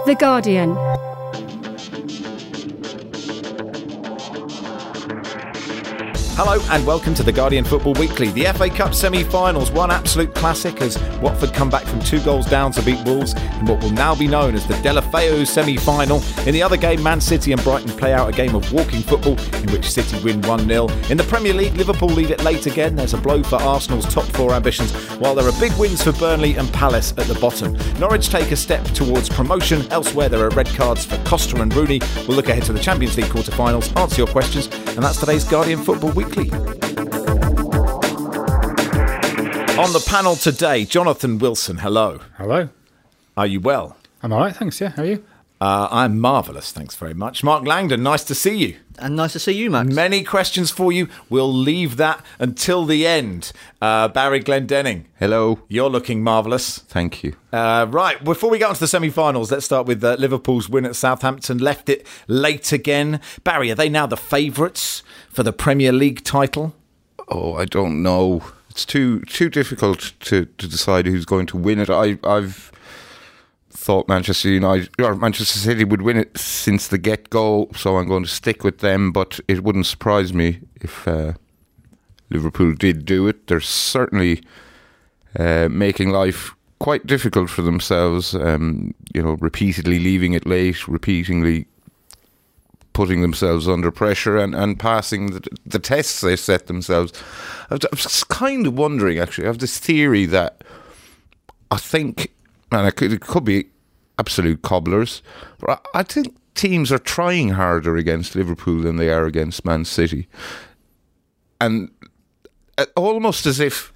The Guardian. Hello and welcome to the Guardian Football Weekly. The FA Cup semi-finals, one absolute classic as Watford come back from 2 goals down to beat Wolves in what will now be known as the Deulofeu semi-final. In the other game, Man City and Brighton play out a game of walking football in which City win 1-0. In the Premier League, Liverpool lead it late again. There's a blow for Arsenal's top 4 ambitions, while there are big wins for Burnley and Palace at the bottom. Norwich take a step towards promotion. Elsewhere, there are red cards for Costa and Rooney. We'll look ahead to the Champions League quarter-finals, answer your questions, and that's today's Guardian Football Weekly. On the panel today, Jonathan Wilson, hello. Hello. Are you well? I'm all right, thanks, yeah. How are you? I'm marvellous, thanks very much. Mark Langdon, nice to see you. And nice to see you, Max. Many questions for you. We'll leave that until the end. Barry Glendenning. Hello. You're looking marvellous. Thank you. Right, before we get on to the semi-finals, let's start with Liverpool's win at Southampton. Left it late again. Barry, are they now the favourites for the Premier League title? Oh, I don't know. It's too difficult to decide who's going to win it. I've thought Manchester United or Manchester City would win it since the get-go, so I'm going to stick with them, but it wouldn't surprise me if Liverpool did do it. They're certainly making life quite difficult for themselves, repeatedly leaving it late, repeatedly putting themselves under pressure and passing the tests they set themselves. I was kind of wondering, actually, I have this theory that I think, and it could be absolute cobblers, but I think teams are trying harder against Liverpool than they are against Man City. And almost as if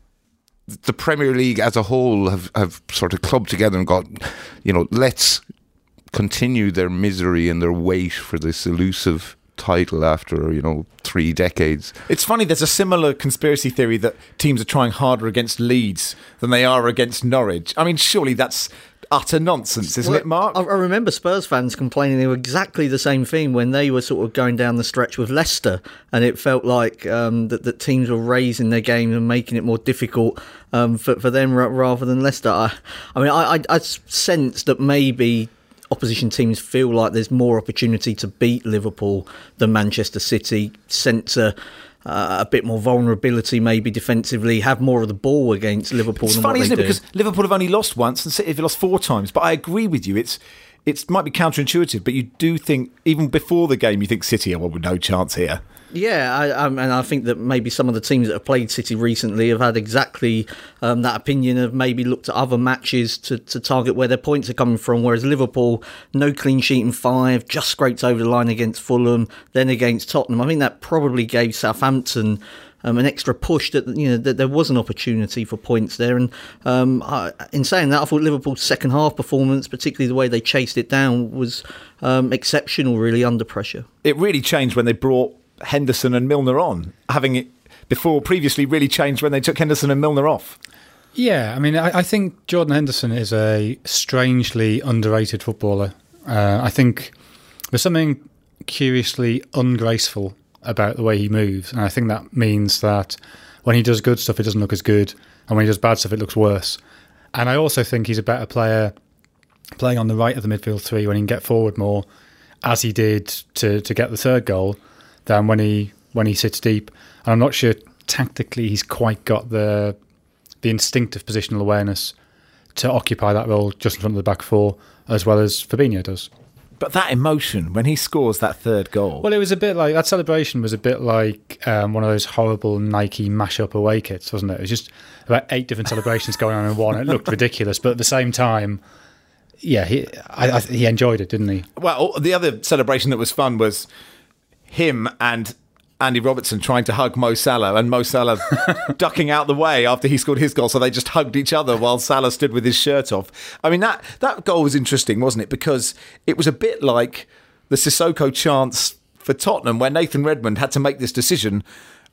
the Premier League as a whole have sort of clubbed together and got, let's continue their misery and their wait for this elusive title after 3 decades. It's funny, there's a similar conspiracy theory that teams are trying harder against Leeds than they are against Norwich. I mean, surely that's utter nonsense, isn't it, Mark? I remember Spurs fans complaining they were exactly the same thing when they were sort of going down the stretch with Leicester, and it felt like that teams were raising their game and making it more difficult for them rather than Leicester. I sense that maybe opposition teams feel like there's more opportunity to beat Liverpool than Manchester City, sense a bit more vulnerability maybe defensively, have more of the ball against Liverpool than what they do. It's funny, isn't it, because Liverpool have only lost once and City have lost 4 times, but I agree with you, it might be counterintuitive, but you do think, even before the game, you think City are no chance here. Yeah, and I think that maybe some of the teams that have played City recently have had exactly that opinion, of maybe looked at other matches to target where their points are coming from, whereas Liverpool, no clean sheet in 5, just scraped over the line against Fulham, then against Tottenham. I think that probably gave Southampton an extra push that that there was an opportunity for points there. And in saying that, I thought Liverpool's second half performance, particularly the way they chased it down, was exceptional, really, under pressure. It really changed when they brought Henderson and Milner on, having it previously really changed when they took Henderson and Milner off. Yeah, I mean, I think Jordan Henderson is a strangely underrated footballer. I think there's something curiously ungraceful about the way he moves, and I think that means that when he does good stuff, it doesn't look as good, and when he does bad stuff, it looks worse. And I also think he's a better player playing on the right of the midfield 3 when he can get forward more, as he did to get the 3rd goal, than when he sits deep. And I'm not sure tactically he's quite got the instinctive positional awareness to occupy that role just in front of the back 4, as well as Fabinho does. But that emotion when he scores that 3rd goal. Well, it was a bit like, that celebration was a bit like one of those horrible Nike mashup away kits, wasn't it? It was just about 8 different celebrations going on in one. It looked ridiculous, but at the same time, yeah, he enjoyed it, didn't he? Well, the other celebration that was fun was him and Andy Robertson trying to hug Mo Salah, and Mo Salah ducking out the way after he scored his goal, so they just hugged each other while Salah stood with his shirt off. I mean, that goal was interesting, wasn't it? Because it was a bit like the Sissoko chance for Tottenham, where Nathan Redmond had to make this decision: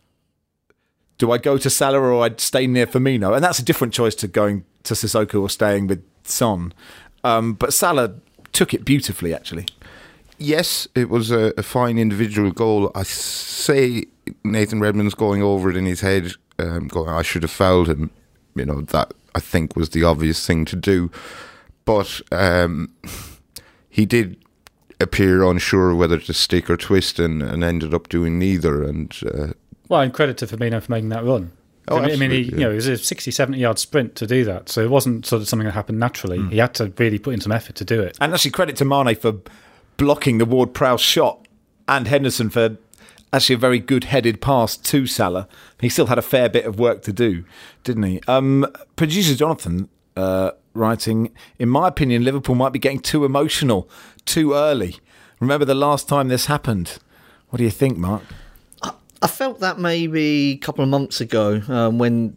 do I go to Salah or I'd stay near Firmino? And that's a different choice to going to Sissoko or staying with Son. But Salah took it beautifully, actually. Yes, it was a fine individual goal. I say Nathan Redmond's going over it in his head, going, I should have fouled him. That I think was the obvious thing to do. But he did appear unsure whether to stick or twist, and ended up doing neither. And and credit to Firmino for making that run. Oh, I mean, absolutely, it was a 60, 70-yard sprint to do that, so it wasn't sort of something that happened naturally. He had to really put in some effort to do it. And actually, credit to Mane for blocking the Ward-Prowse shot, and Henderson for actually a very good headed pass to Salah. He still had a fair bit of work to do, didn't he? Producer Jonathan writing, in my opinion, Liverpool might be getting too emotional too early. Remember the last time this happened? What do you think, Mark? I felt that maybe a couple of months ago when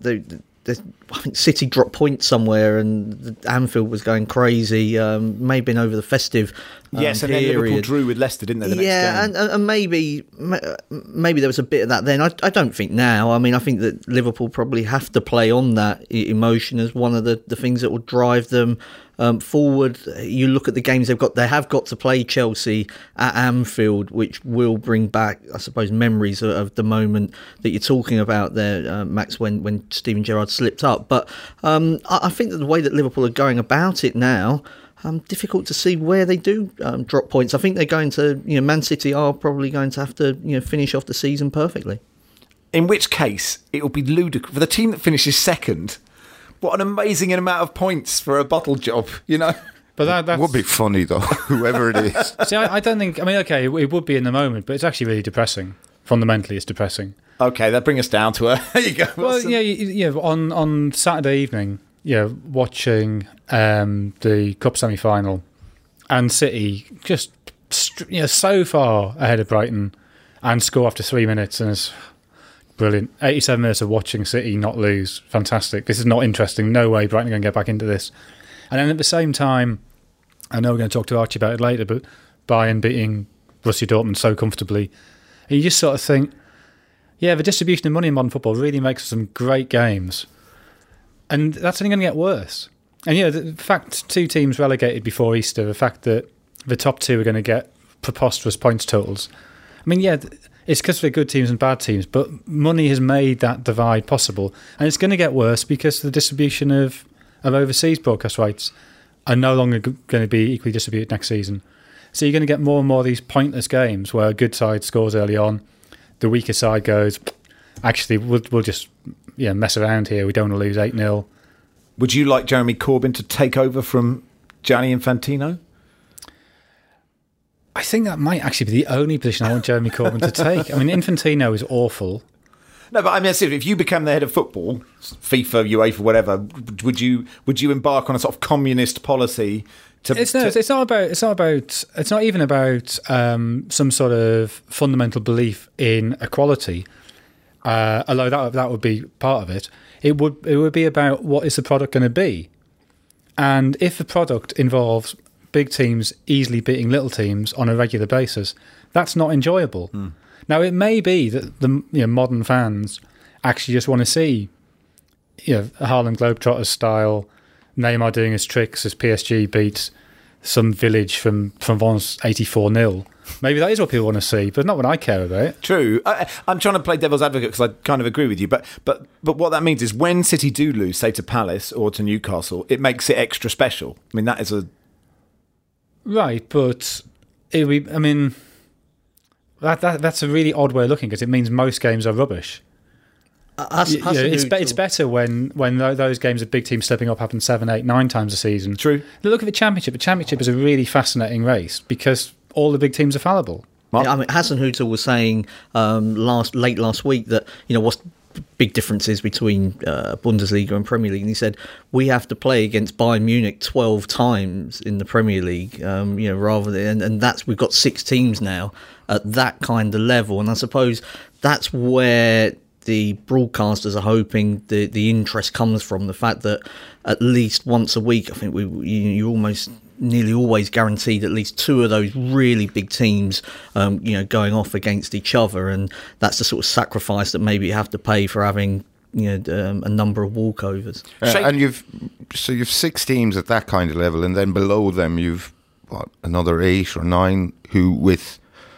I think City dropped points somewhere and Anfield was going crazy, maybe over the festive yes, and period. then Liverpool drew with Leicester, didn't they, the next game? And maybe there was a bit of that then. I don't think now. I mean, I think that Liverpool probably have to play on that emotion as one of the things that will drive them forward. You look at the games they have got to play Chelsea at Anfield, which will bring back, I suppose, memories of the moment that you're talking about there, Max, when Steven Gerrard slipped up. But I think that the way that Liverpool are going about it now, difficult to see where they do drop points. I think they're going to, Man City are probably going to have to, finish off the season perfectly. In which case, it will be ludicrous for the team that finishes second. What an amazing amount of points for a bottle job, But that would be funny though, whoever it is. See, I don't think. I mean, okay, it would be in the moment, but it's actually really depressing. Fundamentally, it's depressing. Okay, that brings us down to there you go. Well, yeah. On Saturday evening, watching the Cup semi-final, and City just so far ahead of Brighton, and score after 3 minutes, and it's brilliant. 87 minutes of watching City not lose, fantastic. This is not interesting. No way Brighton are going to get back into this. And then at the same time, I know we're going to talk to Archie about it later, but Bayern beating Borussia Dortmund so comfortably, and you just sort of think, yeah, the distribution of money in modern football really makes for some great games. And that's only going to get worse. And, the fact 2 teams relegated before Easter, the fact that the top 2 are going to get preposterous points totals. I mean, it's because they're good teams and bad teams, but money has made that divide possible. And it's going to get worse because the distribution of overseas broadcast rights are no longer going to be equally distributed next season. So you're going to get more and more of these pointless games where a good side scores early on, the weaker side goes, actually, we'll just mess around here. We don't want to lose 8-0. Would you like Jeremy Corbyn to take over from Gianni Infantino? I think that might actually be the only position I want Jeremy Corbyn to take. I mean, Infantino is awful. No, but I mean, if you became the head of football, FIFA, UEFA, whatever, would you embark on a sort of communist policy? It's not even about some sort of fundamental belief in equality. Although that would be part of it. It would be about what is the product going to be, and if the product involves big teams easily beating little teams on a regular basis, that's not enjoyable. Now, it may be that the modern fans actually just want to see a Harlem Globetrotters style Neymar doing his tricks as PSG beats some village from Provence 84-0. Maybe that is what people want to see, but not what I care about. True. I'm trying to play devil's advocate because I kind of agree with you, but what that means is when City do lose, say to Palace or to Newcastle, it makes it extra special. I mean, that is a... Right, but that's a really odd way of looking because it means most games are rubbish. It's better when those games of big teams stepping up happen 7, 8, 9 times a season. True. Look at the Championship. The Championship is a really fascinating race because all the big teams are fallible. I mean, Hasenhüttl was saying late last week that what's big differences between Bundesliga and Premier League, and he said we have to play against Bayern Munich 12 times in the Premier League, rather than, and that's we've got 6 teams now at that kind of level, and I suppose that's where the broadcasters are hoping the interest comes from, the fact that at least once a week, I think you almost nearly always guaranteed at least 2 of those really big teams, going off against each other, and that's the sort of sacrifice that maybe you have to pay for having a number of walkovers. And you've 6 teams at that kind of level, and then below them you've another 8 or 9 who with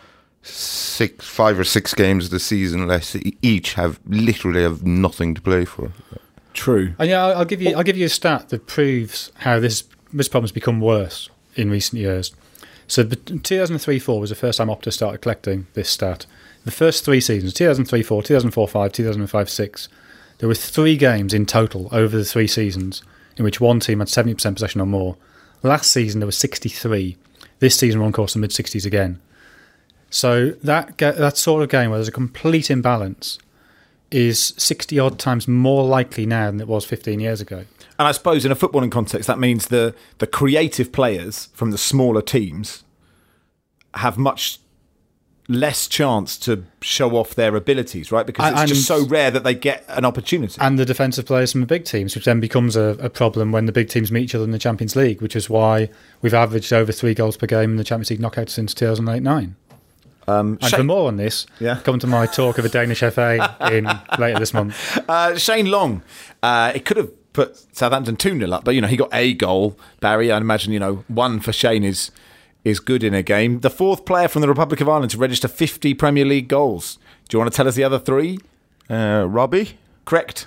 5 or 6 games of the season less each have nothing to play for. True. And I'll give you a stat that proves how this problem's become worse in recent years. So 2003-04 was the first time Opta started collecting this stat. The first 3 seasons, 2003-04, 2004-05, 2005-06, there were 3 games in total over the 3 seasons in which one team had 70% possession or more. Last season there were 63. This season we're on course to mid-60s again. So that sort of game where there's a complete imbalance is 60-odd times more likely now than it was 15 years ago. And I suppose in a footballing context, that means the creative players from the smaller teams have much less chance to show off their abilities, right? Because it's just so rare that they get an opportunity. And the defensive players from the big teams, which then becomes a problem when the big teams meet each other in the Champions League, which is why we've averaged over 3 goals per game in the Champions League knockout since 2008-09. And for more on this, come to my talk of a Danish FA later this month. Shane Long, it could have put Southampton 2-0 up, but he got a goal. Barry, I imagine 1 for Shane is good in a game. The 4th player from the Republic of Ireland to register 50 Premier League goals. Do you want to tell us the other 3? Robbie? Correct.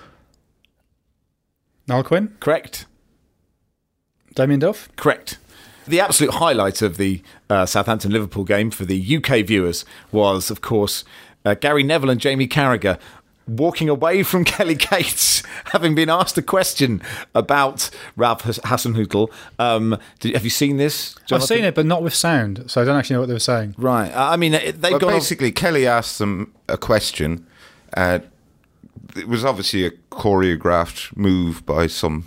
Niall Quinn? Correct. Damien Duff? Correct. The absolute highlight of the Southampton-Liverpool game for the UK viewers was, of course, Gary Neville and Jamie Carragher walking away from Kelly Cates, having been asked a question about Ralph Hasenhüttl. Have you seen this, Jonathan? I've seen it, but not with sound, so I don't actually know what they were saying. Right. I mean, they've gone basically, Kelly asked them a question. It was obviously a choreographed move by some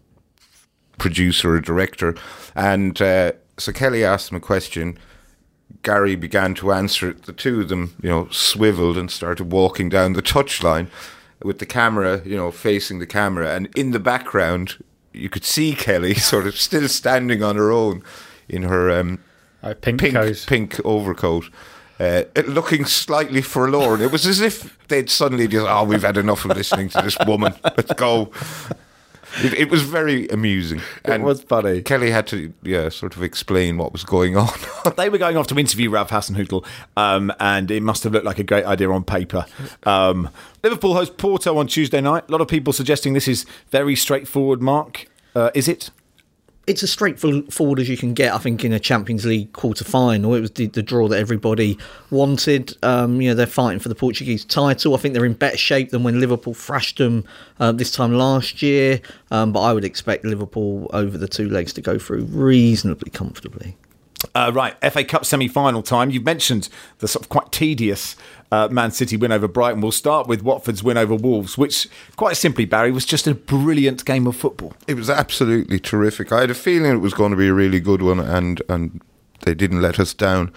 producer or director, and so Kelly asked him a question. Gary began to answer it. The two of them, swiveled and started walking down the touchline with the camera, facing the camera. And in the background, you could see Kelly sort of still standing on her own in her pink overcoat, looking slightly forlorn. It was as if they'd suddenly just, we've had enough of listening to this woman. Let's go. It was very amusing. It was funny. Kelly had to, sort of explain what was going on. They were going off to interview Ralph Hasenhüttl, and it must have looked like a great idea on paper. Liverpool host Porto on Tuesday night. A lot of people suggesting this is very straightforward, Mark. Is it? It's as straightforward as you can get, I think, in a Champions League quarter-final. It was the draw that everybody wanted. They're fighting for the Portuguese title. I think they're in better shape than when Liverpool thrashed them this time last year. But I would expect Liverpool over the 2 legs to go through reasonably comfortably. Right, FA Cup semi-final time. You've mentioned the sort of quite tedious Man City win over Brighton. We'll start with Watford's win over Wolves, which, quite simply, Barry, was just a brilliant game of football. It was absolutely terrific. I had a feeling it was going to be a really good one, and they didn't let us down.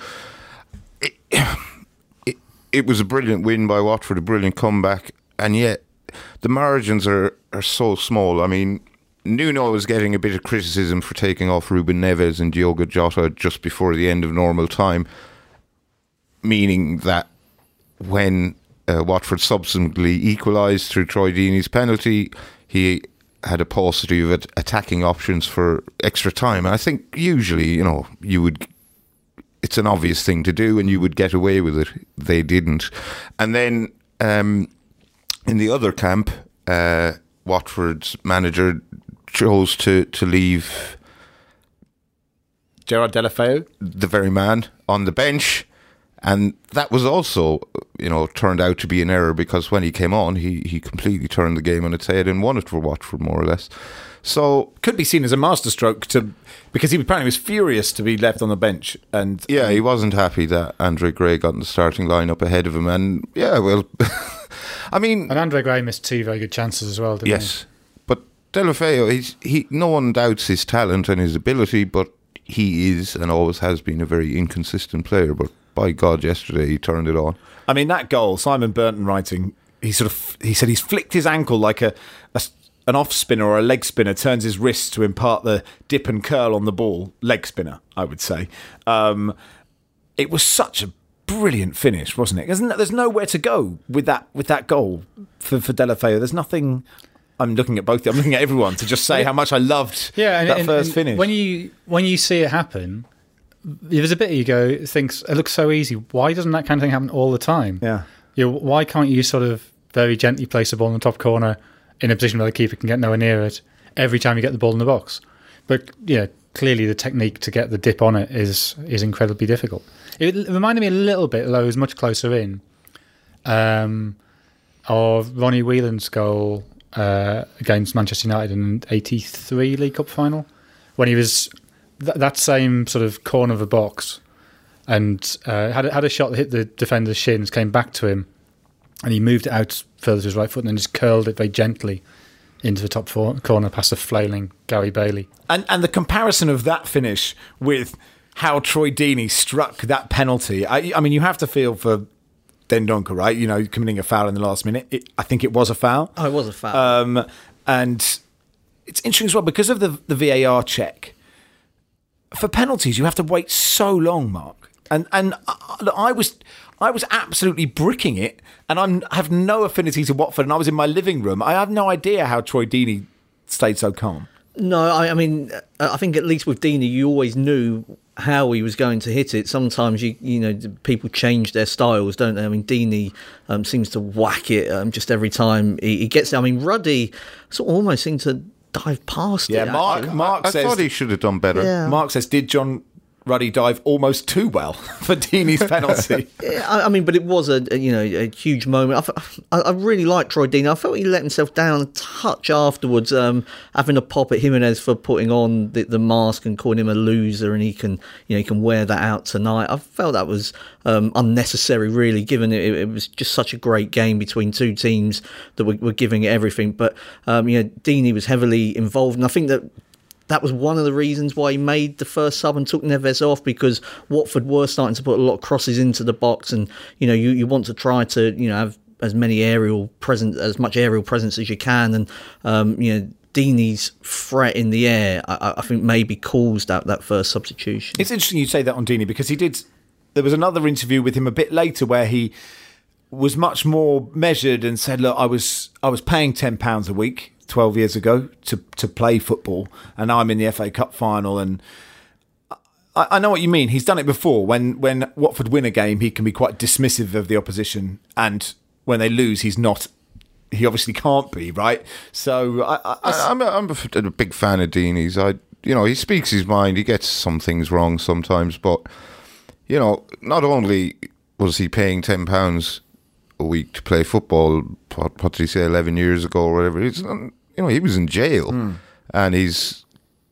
It was a brilliant win by Watford, a brilliant comeback, and yet the margins are so small. I mean, Nuno was getting a bit of criticism for taking off Ruben Neves and Diogo Jota just before the end of normal time, meaning that when Watford subsequently equalised through Troy Deeney's penalty, he had a paucity of attacking options for extra time. And I think usually, it's an obvious thing to do and you would get away with it. They didn't. And then in the other camp, Watford's manager chose to leave Gerard Deulofeu, the very man, on the bench, and that was also turned out to be an error, because when he came on he completely turned the game on its head and won it for Watford, more or less. So could be seen as a masterstroke because he apparently was furious to be left on the bench, and he wasn't happy that Andre Gray got in the starting lineup ahead of him, and I mean, and Andre Gray missed 2 very good chances as well, didn't he? Yes. Deulofeu, no one doubts his talent and his ability, but he is and always has been a very inconsistent player. But by God, yesterday he turned it on. I mean, that goal, Simon Burton writing, he said he's flicked his ankle like an off spinner or a leg spinner turns his wrist to impart the dip and curl on the ball. Leg spinner, I would say. It was such a brilliant finish, wasn't it? There's nowhere to go with that goal for Deulofeu. There's nothing. I'm looking at both. I'm looking at everyone to just say how much I loved that first finish. When you see it happen, there's a bit you go, thinks it looks so easy. Why doesn't that kind of thing happen all the time? Yeah. Why can't you sort of very gently place the ball in the top corner in a position where the keeper can get nowhere near it every time you get the ball in the box? But clearly the technique to get the dip on it is incredibly difficult. It reminded me a little bit, though it was much closer in, of Ronnie Whelan's goal against Manchester United in '83 League Cup final, when he was that same sort of corner of the box and had a shot that hit the defender's shins, came back to him, and he moved it out further to his right foot and then just curled it very gently into the top corner past a flailing Gary Bailey. And the comparison of that finish with how Troy Deeney struck that penalty, I mean, you have to feel for Dendoncker, right? You know, committing a foul in the last minute. I think it was a foul. Oh, it was a foul. And it's interesting as well, because of the VAR check, for penalties, you have to wait so long, Mark. And I was absolutely bricking it, and I have no affinity to Watford, and I was in my living room. I have no idea how Troy Deeney stayed so calm. No, I mean, I think at least with Deeney, you always knew how he was going to hit it. Sometimes you know people change their styles, don't they? I mean, Deeney seems to whack it just every time he gets it. I mean, Ruddy sort of almost seemed to dive past it. Yeah, Mark I says, thought he should have done better. Yeah. Mark says, did John Ruddy dive almost too well for Deeney's penalty? Yeah, I mean, but it was a huge moment. I really liked Troy Deeney. I felt he let himself down a touch afterwards, having a pop at Jimenez for putting on the mask and calling him a loser, and he can wear that out tonight. I felt that was unnecessary, really, given it was just such a great game between two teams that were giving it everything. But Deeney was heavily involved, and I think that was one of the reasons why he made the first sub and took Neves off, because Watford were starting to put a lot of crosses into the box, and you want to try to have as much aerial presence as you can, and Deeney's threat in the air, I think, maybe caused that first substitution. It's interesting you say that on Deeney, because there was another interview with him a bit later where he was much more measured and said, look, I was paying £10 a week 12 years ago to play football, and now I'm in the FA Cup final, and I know what you mean. He's done it before. When Watford win a game, he can be quite dismissive of the opposition, and when they lose, he's not. He obviously can't be, right? So I'm a big fan of Deeney's. He speaks his mind. He gets some things wrong sometimes, but not only was he paying £10 a week to play football, what did he say, 11 years ago or whatever, he was in jail, and his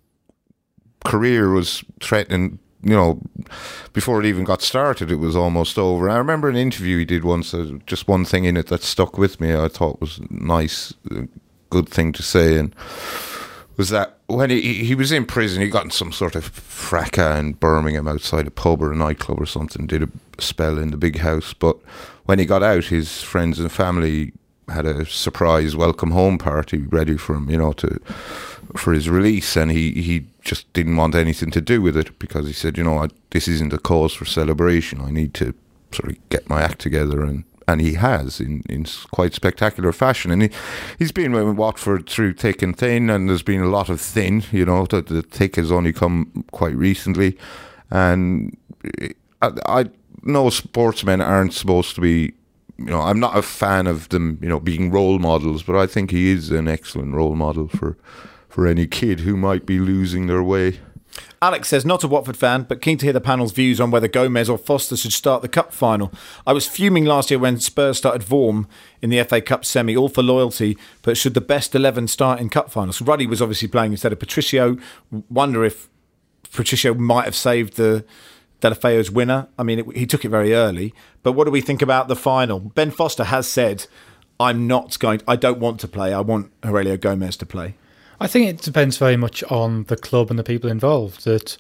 career was threatened. Before it even got started, it was almost over. I remember an interview he did once, just one thing in it that stuck with me, I thought was nice, a good thing to say, and was that when he was in prison, he got in some sort of fracas in Birmingham outside a pub or a nightclub or something, did a spell in the big house, but when he got out, his friends and family had a surprise welcome home party ready for him, for his release, and he just didn't want anything to do with it, because he said, this isn't a cause for celebration. I need to sort of get my act together, and he has in quite spectacular fashion. And he's been with Watford through thick and thin, and there's been a lot of thin. The thick has only come quite recently, and I know sportsmen aren't supposed to be. I'm not a fan of them, being role models, but I think he is an excellent role model for any kid who might be losing their way. Alex says, not a Watford fan, but keen to hear the panel's views on whether Gomez or Foster should start the cup final. I was fuming last year when Spurs started Vorm in the FA Cup semi, all for loyalty, but should the best 11 start in cup finals? Ruddy was obviously playing instead of Patricio. Wonder if Patricio might have saved the Deulofeu's winner. I mean, he took it very early. But what do we think about the final? Ben Foster has said, I don't want to play. I want Aurelio Gomez to play. I think it depends very much on the club and the people involved. That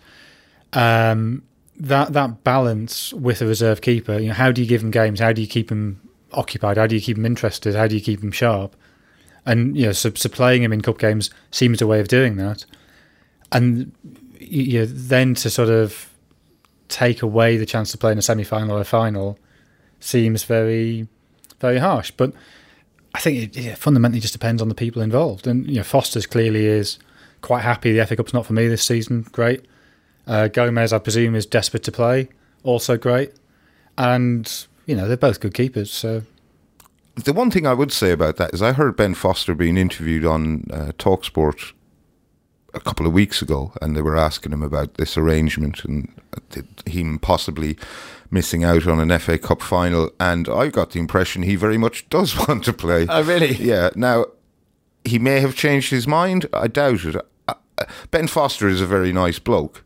balance with a reserve keeper. How do you give him games? How do you keep him occupied? How do you keep him interested? How do you keep him sharp? And so playing him in cup games seems a way of doing that. And then to sort of take away the chance to play in a semi-final or a final seems very, very harsh. But I think it fundamentally just depends on the people involved. And Foster's clearly is quite happy. The FA Cup's not for me this season. Great. Gomez, I presume, is desperate to play. Also great. And they're both good keepers. So the one thing I would say about that is I heard Ben Foster being interviewed on TalkSport a couple of weeks ago, and they were asking him about this arrangement and him possibly missing out on an FA Cup final, and I got the impression he very much does want to play. Oh, really? Yeah. Now, he may have changed his mind. I doubt it. Ben Foster is a very nice bloke,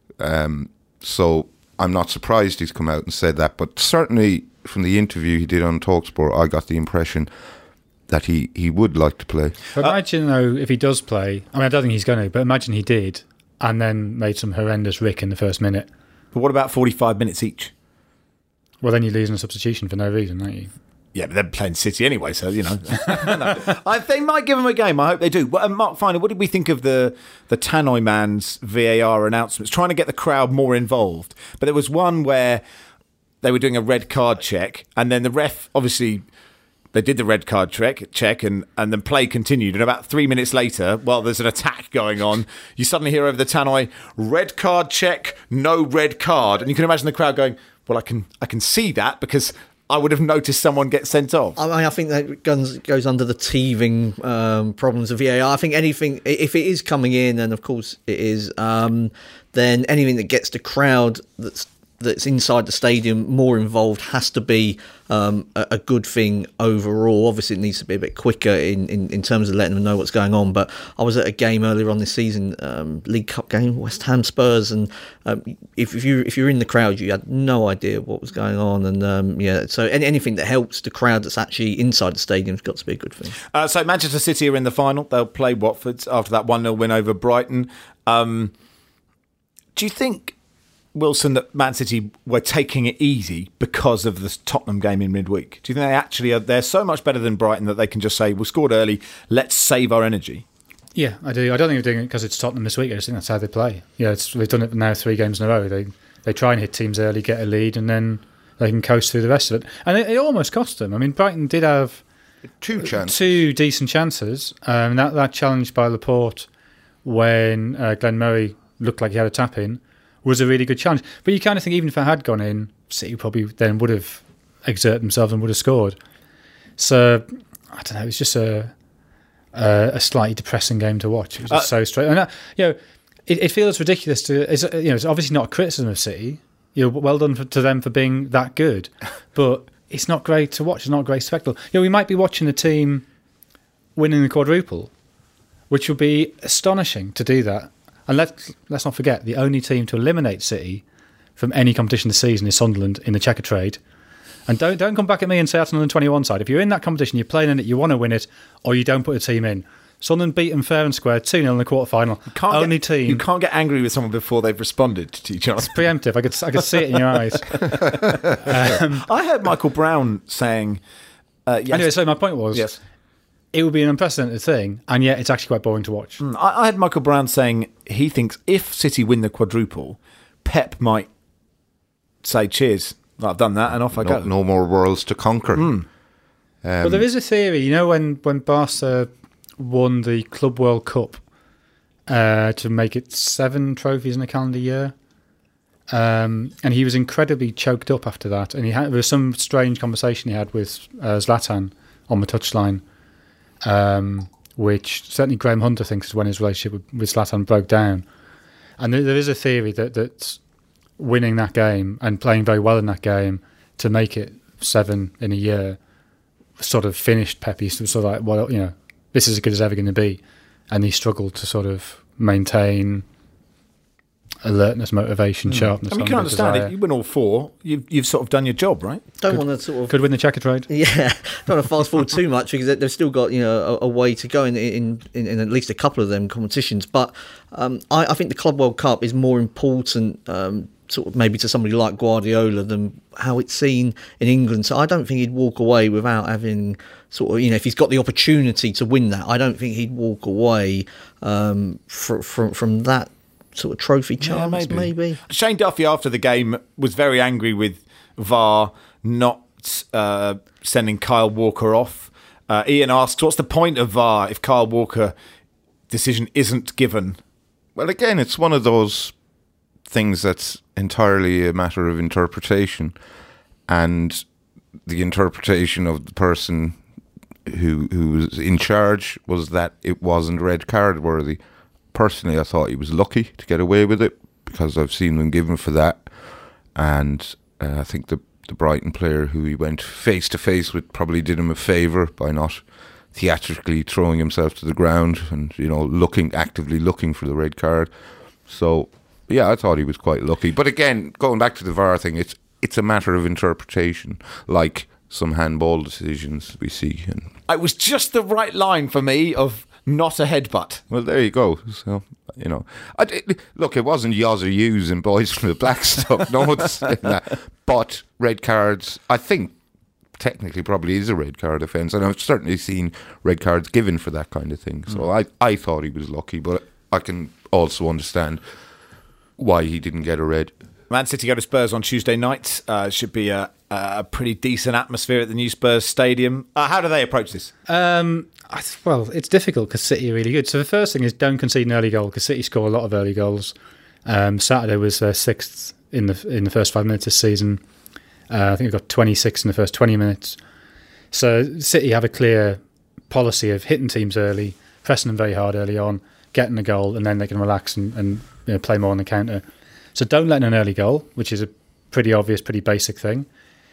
so I'm not surprised he's come out and said that, but certainly from the interview he did on TalkSport, I got the impression that he would like to play. But imagine, though, if he does play, I mean, I don't think he's going to, but imagine he did, and then made some horrendous rick in the first minute. But what about 45 minutes each? Well, then you're losing a substitution for no reason, aren't you? Yeah, but they're playing City anyway, so, you know. They might give him a game. I hope they do. Well, Mark, finally, what did we think of the Tannoy man's VAR announcements, trying to get the crowd more involved? But there was one where they were doing a red card check, and then the ref, obviously, they did the red card check and then play continued. And about 3 minutes later, while there's an attack going on, you suddenly hear over the Tannoy, red card check, no red card. And you can imagine the crowd going, well, I can see that because I would have noticed someone get sent off. I mean, I think that goes under the teething problems of VAR. I think anything, if it is coming in, and of course it is, then anything that gets the crowd that's inside the stadium more involved has to be a good thing overall. Obviously, it needs to be a bit quicker in terms of letting them know what's going on. But I was at a game earlier on this season, League Cup game, West Ham Spurs, and if you're in the crowd, you had no idea what was going on. And so anything that helps the crowd that's actually inside the stadium has got to be a good thing. So Manchester City are in the final. They'll play Watford after that 1-0 win over Brighton. Do you think, Wilson, that Man City were taking it easy because of the Tottenham game in midweek? Do you think they actually they're so much better than Brighton that they can just say, we scored early, let's save our energy? Yeah, I do. I don't think they're doing it because it's Tottenham this week. I just think that's how they play. Yeah, they've done it now 3 games in a row. They try and hit teams early, get a lead, and then they can coast through the rest of it. And it almost cost them. I mean, Brighton did have 2 chances. 2 decent chances. That challenge by Laporte when Glenn Murray looked like he had a tap in was a really good challenge. But you kind of think even if it had gone in, City probably then would have exerted themselves and would have scored. So, I don't know, it was just a slightly depressing game to watch. It was just so straight. And, it feels ridiculous to... It's obviously not a criticism of City. Well done to them for being that good. But it's not great to watch. It's not a great spectacle. We might be watching a team winning the quadruple, which would be astonishing to do that. And let's not forget, the only team to eliminate City from any competition this season is Sunderland in the checker trade. And don't come back at me and say that's on the 21 side. If you're in that competition, you're playing in it, you want to win it, or you don't put a team in. Sunderland beat them fair and square, 2-0 in the quarter-final. Team. You can't get angry with someone before they've responded to each other. It's preemptive. I could see it in your eyes. I heard Michael Brown saying... yes. Anyway, so my point was... Yes. It would be an unprecedented thing, and yet it's actually quite boring to watch. I had Michael Brown saying he thinks if City win the quadruple, Pep might say, cheers, I've done that, and off I go. No more worlds to conquer. But there is a theory, when Barca won the Club World Cup to make it 7 trophies in a calendar year, and he was incredibly choked up after that, and there was some strange conversation he had with Zlatan on the touchline, which certainly Graham Hunter thinks is when his relationship with Zlatan broke down. And there is a theory that winning that game and playing very well in that game to make it 7 in a year sort of finished Pepe. So like, well, this is as good as ever going to be. And he struggled to sort of maintain alertness, motivation, sharpness. You can understand it. You win all 4. You've sort of done your job, right? Don't want to sort of... Could win the checker trade. Yeah. Don't want to fast forward too much because they've still got a way to go in at least a couple of them competitions. But I think the Club World Cup is more important sort of maybe to somebody like Guardiola than how it's seen in England. So I don't think he'd walk away without having sort of, if he's got the opportunity to win that, I don't think he'd walk away from that sort of trophy chance, maybe. Shane Duffy, after the game, was very angry with VAR not sending Kyle Walker off. Ian asks, what's the point of VAR if Kyle Walker decision isn't given? Well, again, it's one of those things that's entirely a matter of interpretation, and the interpretation of the person who was in charge was that it wasn't red card worthy. personally, I thought he was lucky to get away with it because I've seen them given for that. And I think the Brighton player who he went face to face with probably did him a favour by not theatrically throwing himself to the ground and, you know, actively looking for the red card. So, yeah, I thought he was quite lucky. But again, going back to the VAR thing, it's a matter of interpretation, like some handball decisions we see. And it was just the right line for me of not a headbutt. Well, there you go. So, you know, look, it wasn't Yos or Yous and Boys from the Blackstock. No one's saying that. But red cards, I think, technically probably is a red card offence, and I've certainly seen red cards given for that kind of thing. So I thought he was lucky, but I can also understand why he didn't get a red. Man City go to Spurs on Tuesday night. Should be a pretty decent atmosphere at the new Spurs stadium. How do they approach this? Well, it's difficult because City are really good. So the first thing is don't concede an early goal because City score a lot of early goals. Saturday was their 6th in the first 5 minutes this season. I think we got 26 in the first 20 minutes. So City have a clear policy of hitting teams early, pressing them very hard early on, getting a goal, and then they can relax and play more on the counter. So don't let in an early goal, which is a pretty obvious, pretty basic thing.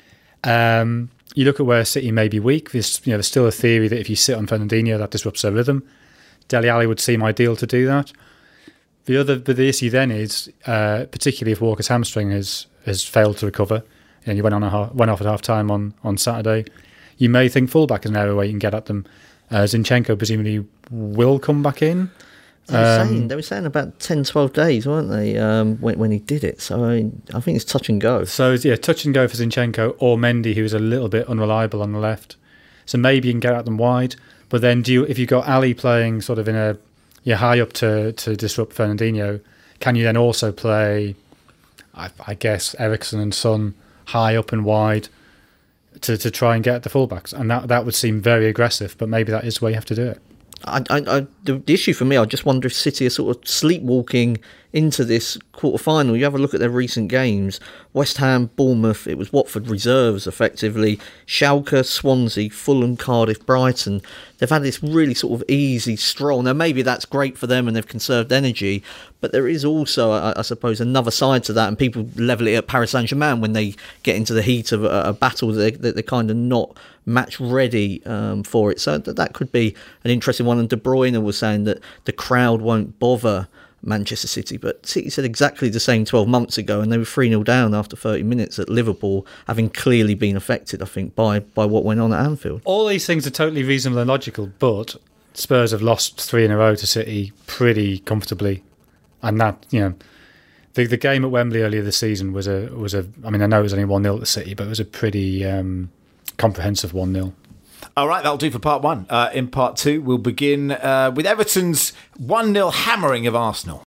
You look at where City may be weak. There's still a theory that if you sit on Fernandinho, that disrupts their rhythm. Dele Alli would seem ideal to do that. The issue then is, particularly if Walker's hamstring has failed to recover, and you went off at half time on Saturday, you may think fullback is an area where you can get at them. Zinchenko presumably will come back in. They were saying about 10, 12 days, weren't they, when he did it? So I think it's touch and go. So, yeah, touch and go for Zinchenko or Mendy, who is a little bit unreliable on the left. So maybe you can get at them wide. But then if you've got Ali playing sort of in high up to disrupt Fernandinho, can you then also play, I guess, Eriksen and Son high up and wide to try and get at the fullbacks? And that would seem very aggressive, but maybe that is the way you have to do it. The issue for me, I just wonder if City are sort of sleepwalking into this quarter-final. You have a look at their recent games. West Ham, Bournemouth, it was Watford reserves, effectively. Schalke, Swansea, Fulham, Cardiff, Brighton. They've had this really sort of easy stroll. Now, maybe that's great for them and they've conserved energy, but there is also, I suppose, another side to that, and people level it at Paris Saint-Germain when they get into the heat of a battle. They're kind of not match ready for it. So that could be an interesting one. And De Bruyne was saying that the crowd won't bother Manchester City, but City said exactly the same 12 months ago, and they were 3-0 down after 30 minutes at Liverpool, having clearly been affected, I think, by what went on at Anfield. All these things are totally reasonable and logical, but Spurs have lost 3 in a row to City pretty comfortably, and that, the game at Wembley earlier this season was a. I mean, I know it was only 1-0 to City, but it was a pretty comprehensive 1-0. All right, that'll do for part one. In part two, we'll begin with Everton's 1-0 hammering of Arsenal.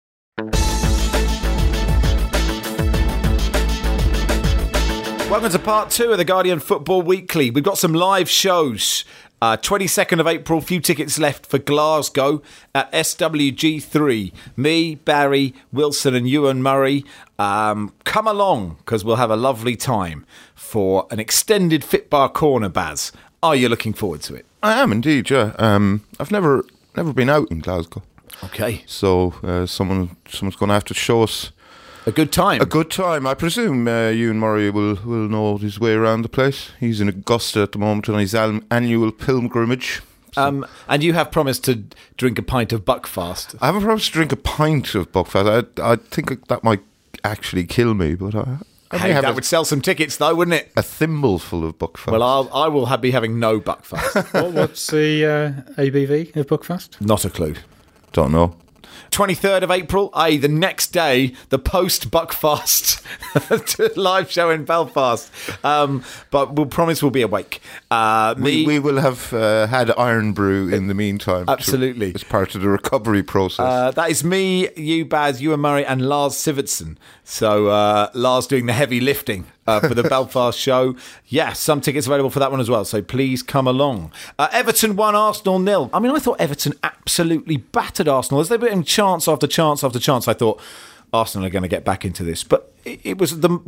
Welcome to part two of the Guardian Football Weekly. We've got some live shows. 22nd of April, few tickets left for Glasgow at SWG3. Me, Barry, Wilson and Ewan Murray. Come along, because we'll have a lovely time for an extended Fitbar Corner, Baz. Are you looking forward to it? I am indeed, yeah. I've never been out in Glasgow. Okay. So someone's going to have to show us a good time. A good time. I presume Ewan Murray will know his way around the place. He's in Augusta at the moment on his annual pilgrimage. So. And you have promised to drink a pint of Buckfast. I haven't promised to drink a pint of Buckfast. I think that might actually kill me, but that would sell some tickets, though, wouldn't it? A thimbleful of Buckfast. Well, I will be having no Buckfast. What's the ABV of Buckfast? Not a clue. Don't know. 23rd of April, i.e. the next day, the post-Buckfast live show in Belfast. But we'll promise we'll be awake. We will have had Iron Brew in the meantime. Absolutely. As part of the recovery process. That is me, you, Baz, Ewan Murray and Lars Sivertson. So Lars doing the heavy lifting for the Belfast show. Yeah, some tickets available for that one as well. So please come along. Everton 1, Arsenal 0. I mean, I thought Everton absolutely battered Arsenal. As they've been chance after chance after chance, I thought Arsenal are going to get back into this. But it was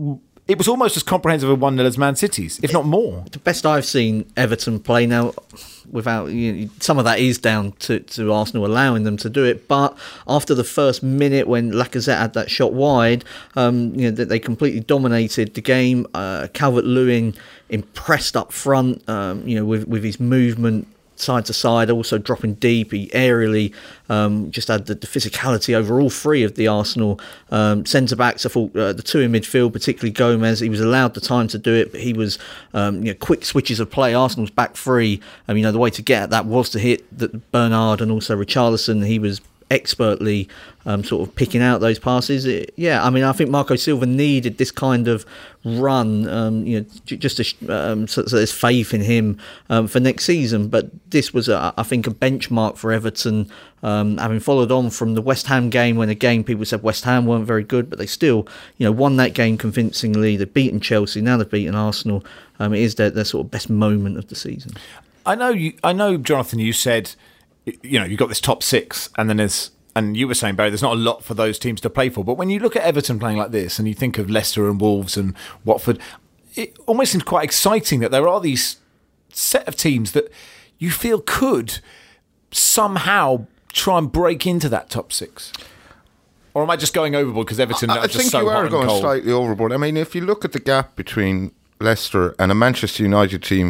it was almost as comprehensive a 1-0 as Man City's, if not more. The best I've seen Everton play now, without some of that is down to Arsenal allowing them to do it. But after the first minute, when Lacazette had that shot wide, they completely dominated the game. Calvert-Lewin impressed up front, with his movement side to side, also dropping deep. He aerially just had the physicality over all three of the Arsenal centre backs. I thought the two in midfield, particularly Gomez, he was allowed the time to do it, but he was quick switches of play. Arsenal's back three. The way to get at that was to hit Bernard and also Richarlison. He was expertly sort of picking out those passes. I think Marco Silva needed this kind of run, just so there's faith in him for next season. But this was, I think, a benchmark for Everton, having followed on from the West Ham game, when again people said West Ham weren't very good, but they still, won that game convincingly. They've beaten Chelsea, now they've beaten Arsenal. It is their sort of best moment of the season. I know, Jonathan, you said, you've got this top six, and then and you were saying, Barry, there's not a lot for those teams to play for. But when you look at Everton playing like this, and you think of Leicester and Wolves and Watford, it almost seems quite exciting that there are these set of teams that you feel could somehow try and break into that top six. Or am I just going overboard because Everton are just so hot and cold? I think you are going slightly overboard. I mean, if you look at the gap between Leicester and a Manchester United team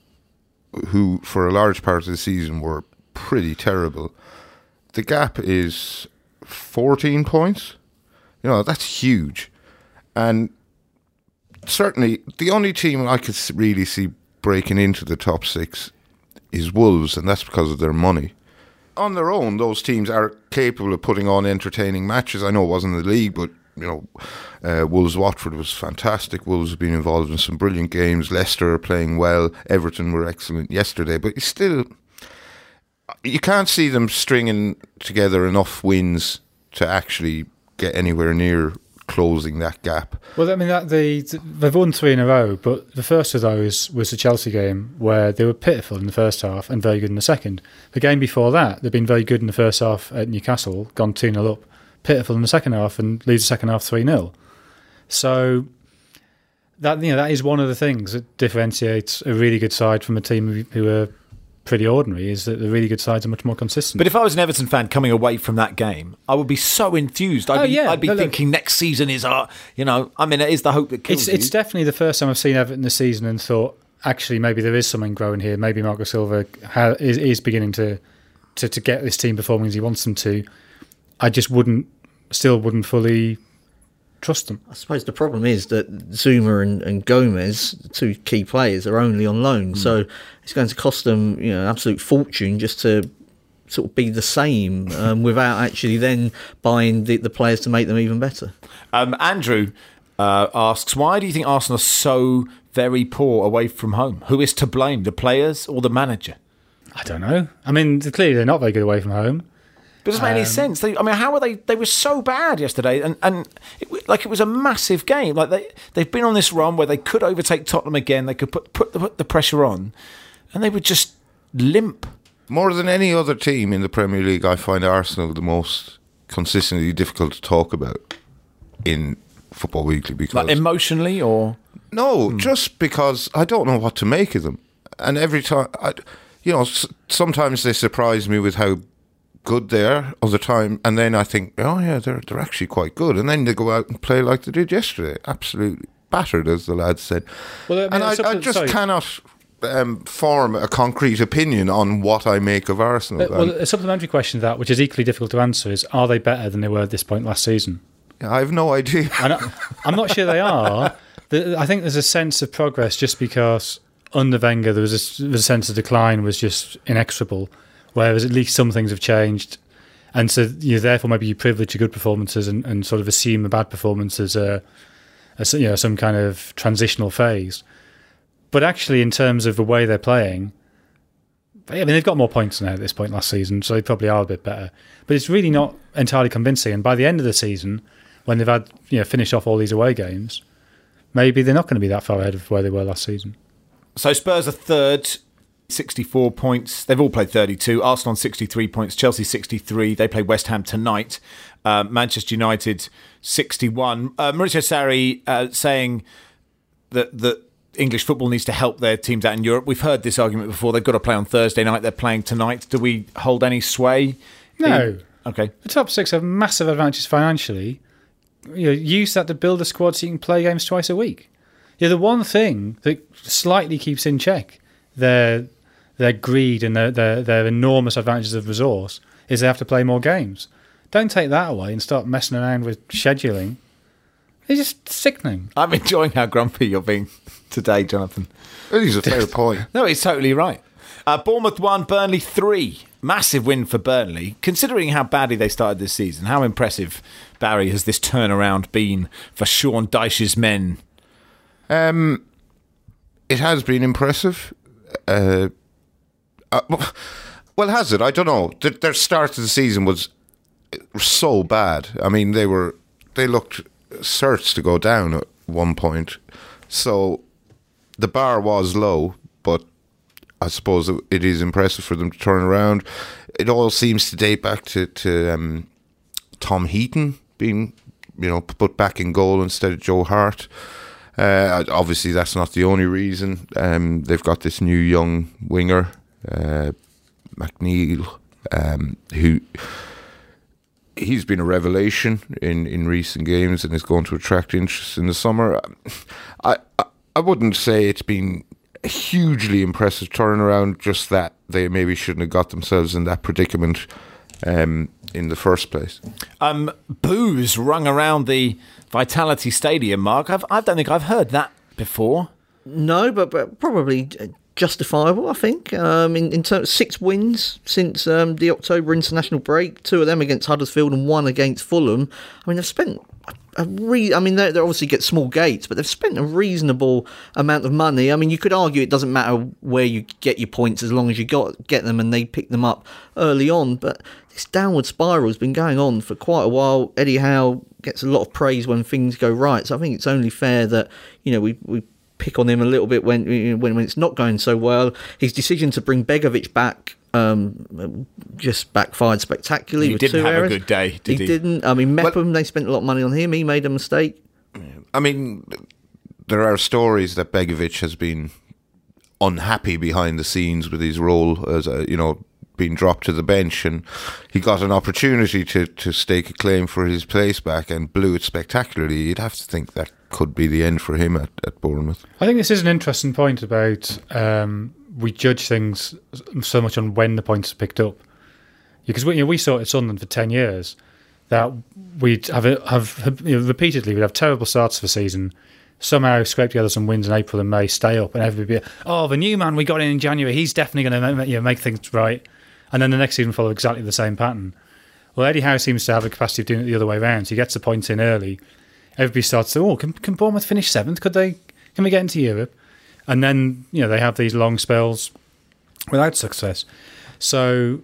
who for a large part of the season were pretty terrible, the gap is 14 points. That's huge. And certainly the only team I could really see breaking into the top six is Wolves, and that's because of their money. On their own, those teams are capable of putting on entertaining matches. I know it wasn't the league, but Wolves-Watford was fantastic. Wolves have been involved in some brilliant games. Leicester are playing well. Everton were excellent yesterday, but you can't see them stringing together enough wins to actually get anywhere near closing that gap. Well, I mean, they've won 3 in a row, but the first of those was the Chelsea game, where they were pitiful in the first half and very good in the second. The game before that, they've been very good in the first half at Newcastle, gone 2-0 up, pitiful in the second half, and leads the second half 3-0. So that is one of the things that differentiates a really good side from a team who are pretty ordinary, is that the really good sides are much more consistent. But if I was an Everton fan coming away from that game, I would be so enthused. I'd be thinking next season is it is the hope that kills you. It's definitely the first time I've seen Everton this season and thought, actually, maybe there is something growing here. Maybe Marco Silva is beginning to get this team performing as he wants them to. I just wouldn't fully trust them. I suppose the problem is that Zuma and Gomez, the two key players, are only on loan, so it's going to cost them an absolute fortune just to sort of be the same without actually then buying the players to make them even better. Andrew asks, why do you think Arsenal are so very poor away from home? Who is to blame, the players or the manager? I don't know. I mean, clearly they're not very good away from home. But it doesn't make any sense. How were they? They were so bad yesterday, and it was a massive game. Like they've been on this run where they could overtake Tottenham again. They could put the pressure on, and they would just limp. More than any other team in the Premier League, I find Arsenal the most consistently difficult to talk about in Football Weekly, because like emotionally, or no, just because I don't know what to make of them, and every time sometimes they surprise me with how good they are other time, and then I think, oh yeah, they're actually quite good, and then they go out and play like they did yesterday, absolutely battered, as the lads said. Well, I just cannot form a concrete opinion on what I make of Arsenal. Well, a supplementary question to that, which is equally difficult to answer, is: are they better than they were at this point last season? I have no idea. I'm not sure they are. I think there's a sense of progress just because under Wenger there was a sense of decline was just inexorable. Whereas at least some things have changed, and so therefore maybe you privilege your good performances and sort of assume a bad performance as some kind of transitional phase. But actually, in terms of the way they're playing, they've got more points now at this point last season, so they probably are a bit better. But it's really not entirely convincing. And by the end of the season, when they've had finished off all these away games, maybe they're not going to be that far ahead of where they were last season. So Spurs are third. 64 points. They've all played 32. Arsenal on 63 points. Chelsea 63. They play West Ham tonight. Manchester United 61. Maurizio Sarri saying that English football needs to help their teams out in Europe. We've heard this argument before. They've got to play on Thursday night. They're playing tonight. Do we hold any sway? No. Okay. The top six have massive advantages financially. Use that to build a squad so you can play games twice a week. The one thing that slightly keeps in check their greed and their enormous advantages of resource is they have to play more games. Don't take that away and start messing around with scheduling. It's just sickening. I'm enjoying how grumpy you're being today, Jonathan. It is a fair point. No, he's totally right. Bournemouth 1, Burnley 3. Massive win for Burnley. Considering how badly they started this season, how impressive, Barry, has this turnaround been for Sean Dyche's men? It has been impressive. Well, has it? I don't know. Their start of the season was so bad. I mean, they looked certs to go down at one point. So the bar was low, but I suppose it is impressive for them to turn around. It all seems to date back to Tom Heaton being, put back in goal instead of Joe Hart. Obviously, that's not the only reason. They've got this new young winger, McNeil, who he's been a revelation in recent games and is going to attract interest in the summer. I wouldn't say it's been a hugely impressive turnaround, just that they maybe shouldn't have got themselves in that predicament in the first place. Boos rung around the Vitality Stadium, Mark. I don't think I've heard that before. No, but probably justifiable, I think. In terms of 6 wins since the October international break, 2 of them against Huddersfield and 1 against Fulham. I mean, they've spent they obviously get small gates, but they've spent a reasonable amount of money. I mean, you could argue it doesn't matter where you get your points as long as you get them and they pick them up early on. But this downward spiral has been going on for quite a while. Eddie Howe gets a lot of praise when things go right, so I think it's only fair that we pick on him a little bit when it's not going so well. His decision to bring Begovic back just backfired spectacularly. He didn't have a good day, did he? He didn't. I mean, Mepham, they spent a lot of money on him. He made a mistake. I mean, there are stories that Begovic has been unhappy behind the scenes with his role as being dropped to the bench, and he got an opportunity to stake a claim for his place back and blew it spectacularly. You'd have to think that could be the end for him at Bournemouth. I think this is an interesting point about we judge things so much on when the points are picked up, because we saw it at Sunderland for 10 years that we'd have repeatedly we'd have terrible starts for the season, somehow scrape together some wins in April and May, stay up, and everybody be, the new man we got in January, he's definitely going to make things right, and then the next season follow exactly the same pattern. Well, Eddie Howe seems to have the capacity of doing it the other way around. So he gets the points in early. Everybody starts to, can Bournemouth finish 7th? Can we get into Europe? And then, they have these long spells without success. So,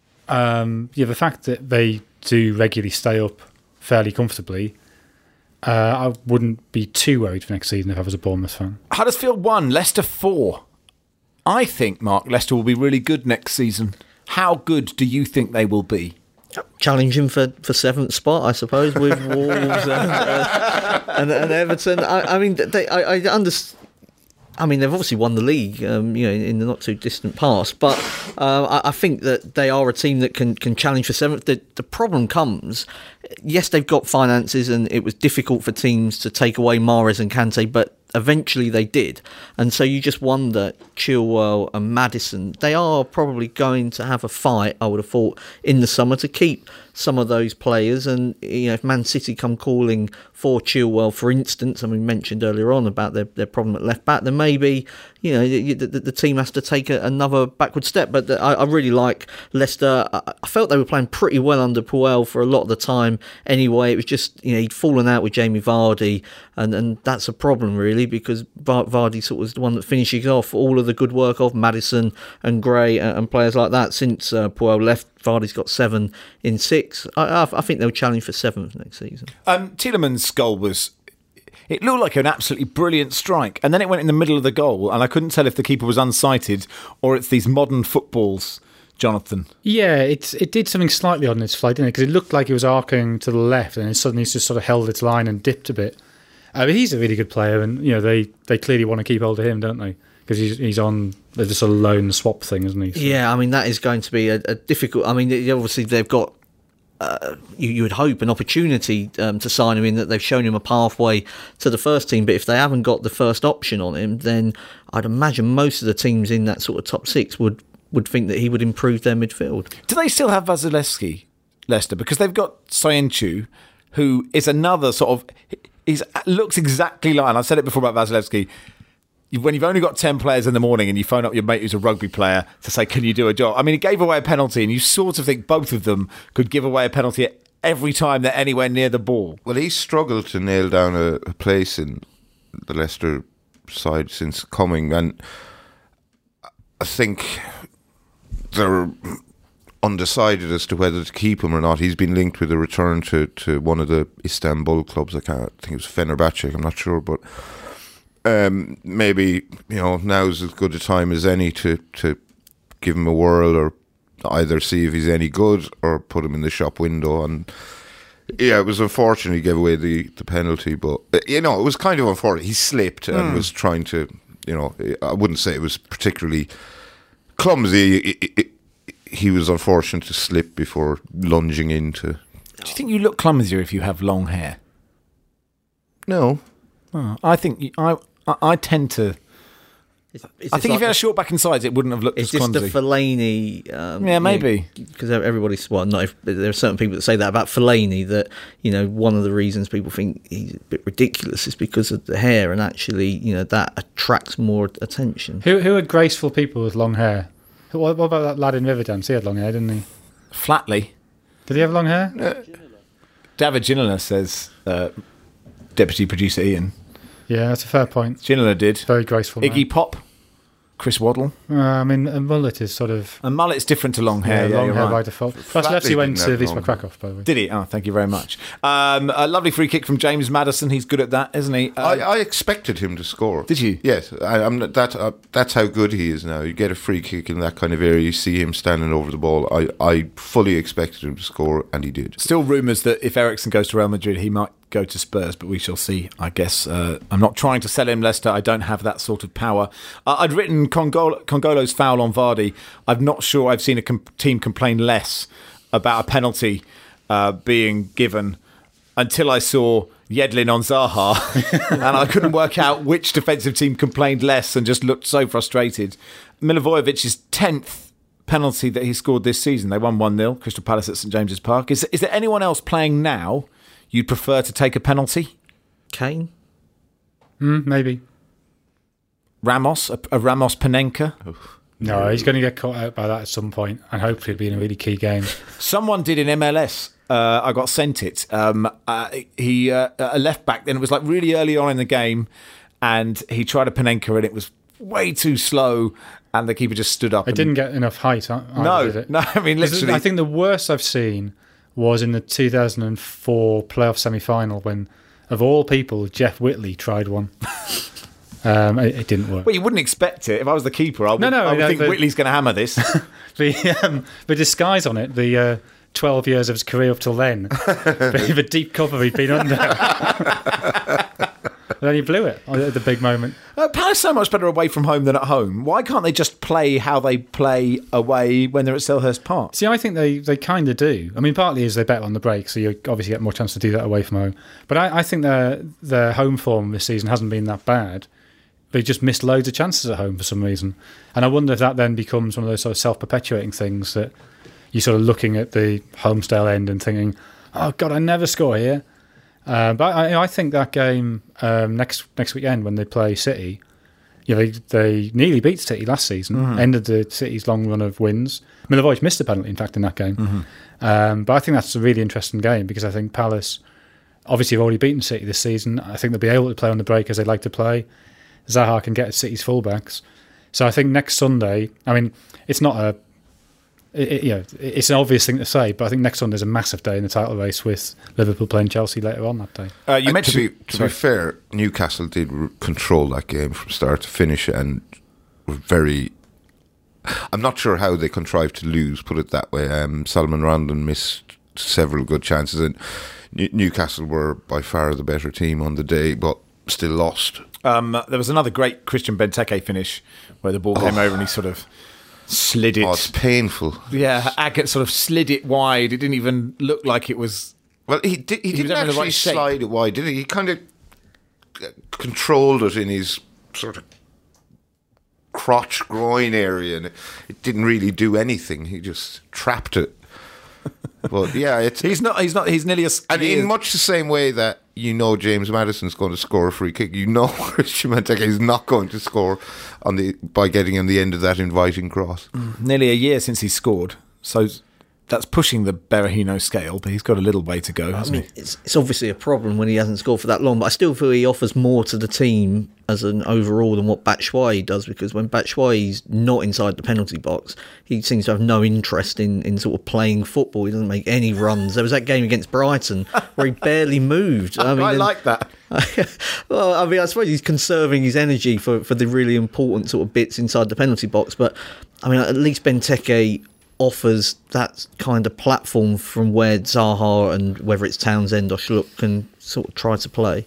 the fact that they do regularly stay up fairly comfortably, I wouldn't be too worried for next season if I was a Bournemouth fan. Huddersfield 1, Leicester 4. I think, Mark, Leicester will be really good next season. How good do you think they will be? Challenging for 7th spot, I suppose, with Wolves and Everton. I understand. I mean, they've obviously won the league, in the not too distant past. But I think that they are a team that can challenge for 7th. The problem comes, yes, they've got finances, and it was difficult for teams to take away Mahrez and Kante, but eventually they did. And so you just wonder, Chilwell and Maddison, they are probably going to have a fight, I would have thought, in the summer to keep some of those players. And if Man City come calling for Chilwell, for instance, we mentioned earlier on about their problem at left back, then maybe the team has to take another backward step. But I really like Leicester. I felt they were playing pretty well under Puel for a lot of the time anyway. It was just he'd fallen out with Jamie Vardy, and that's a problem really, because Vardy sort of was the one that finishes off all of the good work of Maddison and Gray and players like that. Since Puel left, Vardy's got 7 in 6. I think they'll challenge for 7th next season. Tielemans' goal was... it looked like an absolutely brilliant strike. And then it went in the middle of the goal, and I couldn't tell if the keeper was unsighted or it's these modern footballs, Jonathan. Yeah, it did something slightly odd in its flight, didn't it? Because it looked like it was arcing to the left, and it suddenly just sort of held its line and dipped a bit. But he's a really good player, and they clearly want to keep hold of him, don't they? Because he's on the sort of loan swap thing, isn't he? So. Yeah, I mean, that is going to be a difficult... I mean, obviously they've got... you would hope an opportunity to sign him in, that they've shown him a pathway to the first team, but if they haven't got the first option on him, then I'd imagine most of the teams in that sort of top six would think that he would improve their midfield. Do they still have Vasilevsky, Leicester? Because they've got Soyuncu, who is another sort of... looks exactly like... And I've said it before about Vasilevsky. When you've only got 10 players in the morning and you phone up your mate who's a rugby player to say, can you do a job? I mean, he gave away a penalty, and you sort of think both of them could give away a penalty every time they're anywhere near the ball. Well, he struggled to nail down a place in the Leicester side since coming, and I think they're undecided as to whether to keep him or not. He's been linked with a return to one of the Istanbul clubs. I think it was Fenerbahce, I'm not sure, but... maybe now's as good a time as any to give him a whirl, or either see if he's any good or put him in the shop window. And yeah, it was unfortunate he gave away the penalty, but it was kind of unfortunate. He slipped and was trying to, I wouldn't say it was particularly clumsy. He was unfortunate to slip before lunging into. Do you think you look clumsier if you have long hair? No. Oh, I think I tend to. I think if you had a short back and sides, it wouldn't have looked as clumsy. It's just the Fellaini... yeah, maybe. Because everybody's... Well, there are certain people that say that about Fellaini, that, one of the reasons people think he's a bit ridiculous is because of the hair, and actually, that attracts more attention. Who are graceful people with long hair? What about that lad in Riverdance? He had long hair, didn't he? Flatley. Did he have long hair? David Ginola says, Deputy Producer Ian. Yeah, that's a fair point. Ginola did. Very graceful. Iggy man. Pop, Chris Waddle. I mean, a mullet is sort of... A mullet's different to long hair. Yeah, long hair right. by default. Vasilevsky went to Wisła Krakow, by the way. Did he? Oh, thank you very much. A lovely free kick from James Maddison. He's good at that, isn't he? I expected him to score. Did you? Yes. That's how good he is now. You get a free kick in that kind of area, you see him standing over the ball. I fully expected him to score, and he did. Still rumours that if Eriksen goes to Real Madrid, he might go to Spurs, but we shall see, I guess. I'm not trying to sell him, Leicester. I don't have that sort of power. I'd written Congolo's foul on Vardy. I'm not sure I've seen a team complain less about a penalty being given until I saw Yedlin on Zaha, and I couldn't work out which defensive team complained less and just looked so frustrated. Milivojevic's 10th penalty that he scored this season. They won 1-0, Crystal Palace at St James's Park. Is there anyone else playing now you'd prefer to take a penalty? Kane? Maybe. Ramos? A Ramos Panenka? No, he's going to get caught out by that at some point, and hopefully it'll be in a really key game. Someone did in MLS. I got sent it. He a left back, and it was like really early on in the game, and he tried a Panenka, and it was way too slow, and the keeper just stood up. It didn't get enough height. No, did it? No. I mean, literally. I think the worst I've seen was in the 2004 playoff semi-final when, of all people, Jeff Whitley tried one. It didn't work. Well, you wouldn't expect it. If I was the keeper, I would think Whitley's going to hammer this. The disguise on it, the 12 years of his career up till then, the deep cover he'd been under. And then he blew it at the big moment. Palace so much better away from home than at home. Why can't they just play how they play away when they're at Selhurst Park? See, I think they kind of do. I mean, partly is they're better on the break, so you obviously get more chance to do that away from home. But I think their home form this season hasn't been that bad. They just missed loads of chances at home for some reason. And I wonder if that then becomes one of those sort of self-perpetuating things that you're sort of looking at the Homestale end and thinking, oh, God, I never score here. But I think that game next weekend when they play City, they nearly beat City last season, ended the City's long run of wins. Milivojevic missed a penalty, in fact, in that game. But I think that's a really interesting game because I think Palace obviously have already beaten City this season. I think they'll be able to play on the break as they like to play. Zaha can get at City's fullbacks. So I think next Sunday, I mean, it's not it's an obvious thing to say, but I think next Sunday is a massive day in the title race with Liverpool playing Chelsea later on that day. You mentioned to be fair, Newcastle did control that game from start to finish, and were very. I'm not sure how they contrived to lose. Put it that way. Salman Rondon missed several good chances, and Newcastle were by far the better team on the day, but still lost. There was another great Christian Benteke finish where the ball came over and he sort of slid it. Oh, it's painful. Yeah, Agate sort of slid it wide. It didn't even look like it was. Well, he didn't actually slide it wide, did he? He kind of controlled it in his sort of crotch groin area, and it didn't really do anything. He just trapped it. But yeah, he's nearly and in much the same way that James Maddison's going to score a free kick, Christian Benteke is not going to score by getting on the end of that inviting cross. Nearly a year since he scored, so that's pushing the Berahino scale, but he's got a little way to go, hasn't he? It's obviously a problem when he hasn't scored for that long, but I still feel he offers more to the team as an overall than what Batshuayi does, because when Batshuayi's not inside the penalty box, he seems to have no interest in sort of playing football. He doesn't make any runs. There was that game against Brighton where he barely moved. I like that. Well, I suppose he's conserving his energy for the really important sort of bits inside the penalty box, but at least Benteke offers that kind of platform from where Zaha and whether it's Townsend or Schlupp can sort of try to play.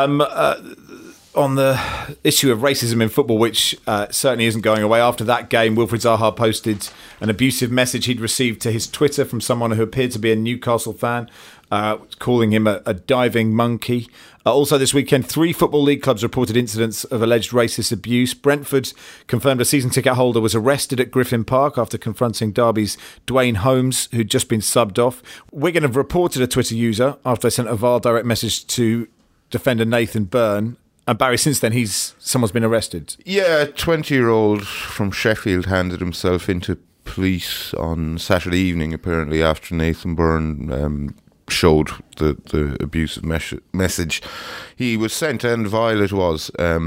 On the issue of racism in football, which certainly isn't going away, after that game, Wilfried Zaha posted an abusive message he'd received to his Twitter from someone who appeared to be a Newcastle fan, calling him a diving monkey. Also this weekend, 3 Football League clubs reported incidents of alleged racist abuse. Brentford confirmed a season ticket holder was arrested at Griffin Park after confronting Derby's Dwayne Holmes, who'd just been subbed off. Wigan have reported a Twitter user after they sent a VAR direct message to defender Nathan Byrne. And Barry, since then, someone's been arrested. Yeah, a 20-year-old from Sheffield handed himself into police on Saturday evening, apparently, after Nathan Byrne showed the abusive message he was sent, and vile it was.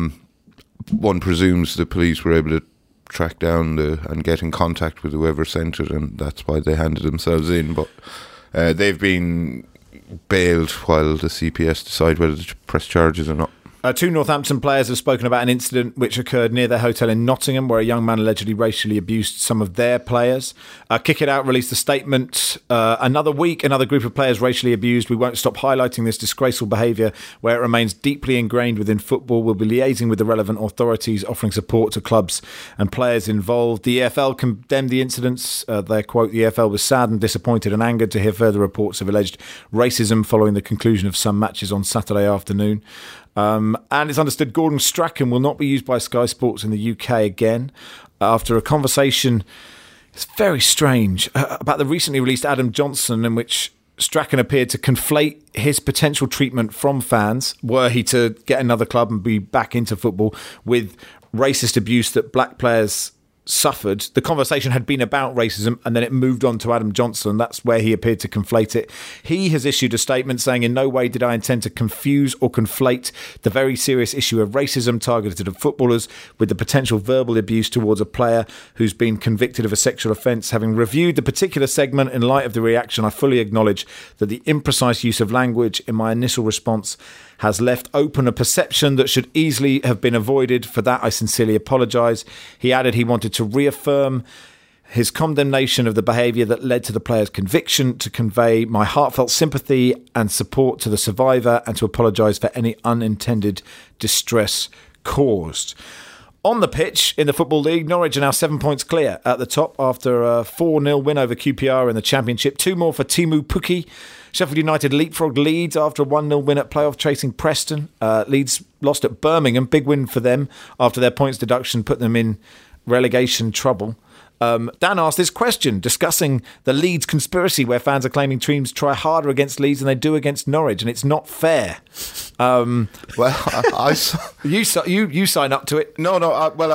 One presumes the police were able to track down and get in contact with whoever sent it, and that's why they handed themselves in. But they've been bailed while the CPS decide whether to press charges or not. 2 Northampton players have spoken about an incident which occurred near their hotel in Nottingham, where a young man allegedly racially abused some of their players. Kick It Out released a statement. Another week, another group of players racially abused. We won't stop highlighting this disgraceful behaviour where it remains deeply ingrained within football. We'll be liaising with the relevant authorities, offering support to clubs and players involved. The EFL condemned the incidents. They quote, "The EFL was saddened, disappointed and angered to hear further reports of alleged racism following the conclusion of some matches on Saturday afternoon." And it's understood Gordon Strachan will not be used by Sky Sports in the UK again after a conversation, it's very strange, about the recently released Adam Johnson, in which Strachan appeared to conflate his potential treatment from fans, were he to get another club and be back into football, with racist abuse that black players suffered. The conversation had been about racism, and then it moved on to Adam Johnson. That's where he appeared to conflate it. He has issued a statement saying, "In no way did I intend to confuse or conflate the very serious issue of racism targeted at footballers with the potential verbal abuse towards a player who's been convicted of a sexual offence. Having reviewed the particular segment in light of the reaction, I fully acknowledge that the imprecise use of language in my initial response has left open a perception that should easily have been avoided. For that, I sincerely apologise." He added he wanted to reaffirm his condemnation of the behaviour that led to the player's conviction, to convey my heartfelt sympathy and support to the survivor, and to apologise for any unintended distress caused. On the pitch in the Football League, Norwich are now 7 points clear at the top after a 4-0 win over QPR in the Championship. 2 more for Teemu Pukki. Sheffield United leapfrogged Leeds after a 1-0 win at playoff chasing Preston. Leeds lost at Birmingham. Big win for them after their points deduction put them in relegation trouble. Dan asked this question, discussing the Leeds conspiracy where fans are claiming teams try harder against Leeds than they do against Norwich, and it's not fair. Well, I saw... You sign up to it. No.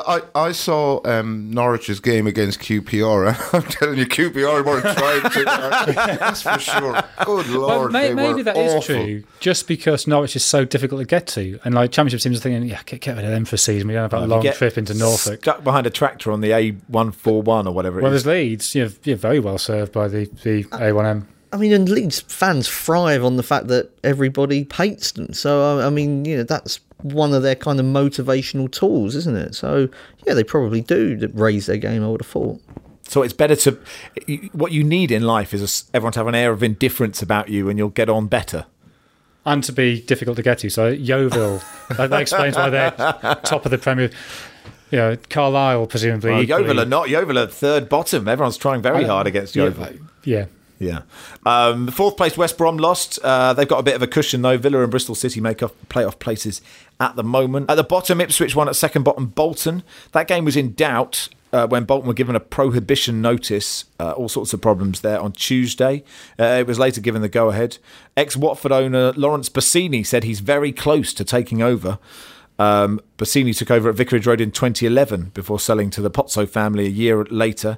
I saw Norwich's game against QPR, and I'm telling you, QPR weren't trying to. That's for sure. Good Lord, well, maybe that awful. Is true. Just because Norwich is so difficult to get to, and like Championship teams are thinking, get rid of them for a season. We don't have a long trip into Norfolk. Stuck behind a tractor on the A141 1 or whatever it Well, is. there's Leeds. You're very well served by the A1M. I mean, and Leeds fans thrive on the fact that everybody hates them. So, I mean, that's one of their kind of motivational tools, isn't it? So, yeah, they probably do raise their game, I would have thought. So it's better to... What you need in life is everyone to have an air of indifference about you and you'll get on better. And to be difficult to get to. So Yeovil, that explains why they're top of the Premier. Carlisle presumably. Well, Yeovil are not. Yeovil are third bottom. Everyone's trying very hard against Yeovil. Yeah. Fourth place West Brom lost. They've got a bit of a cushion though. Villa and Bristol City make up playoff places at the moment. At the bottom, Ipswich won at second bottom Bolton. That game was in doubt when Bolton were given a prohibition notice. All sorts of problems there on Tuesday. It was later given the go-ahead. Ex-Watford owner Lawrence Bassini said he's very close to taking over. Bassini took over at Vicarage Road in 2011 before selling to the Pozzo family a year later.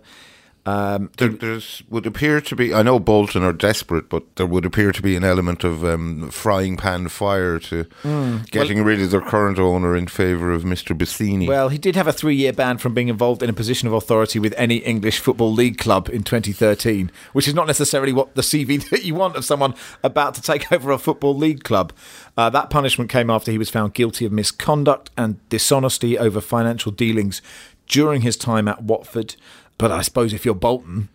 There would appear to be, I know Bolton are desperate, but there would appear to be an element of frying pan fire to getting rid of their current owner in favour of Mr. Bassini. Well, he did have a 3-year ban from being involved in a position of authority with any English Football League club in 2013, which is not necessarily what the CV that you want of someone about to take over a Football League club. That punishment came after he was found guilty of misconduct and dishonesty over financial dealings during his time at Watford. But I suppose if you're Bolton,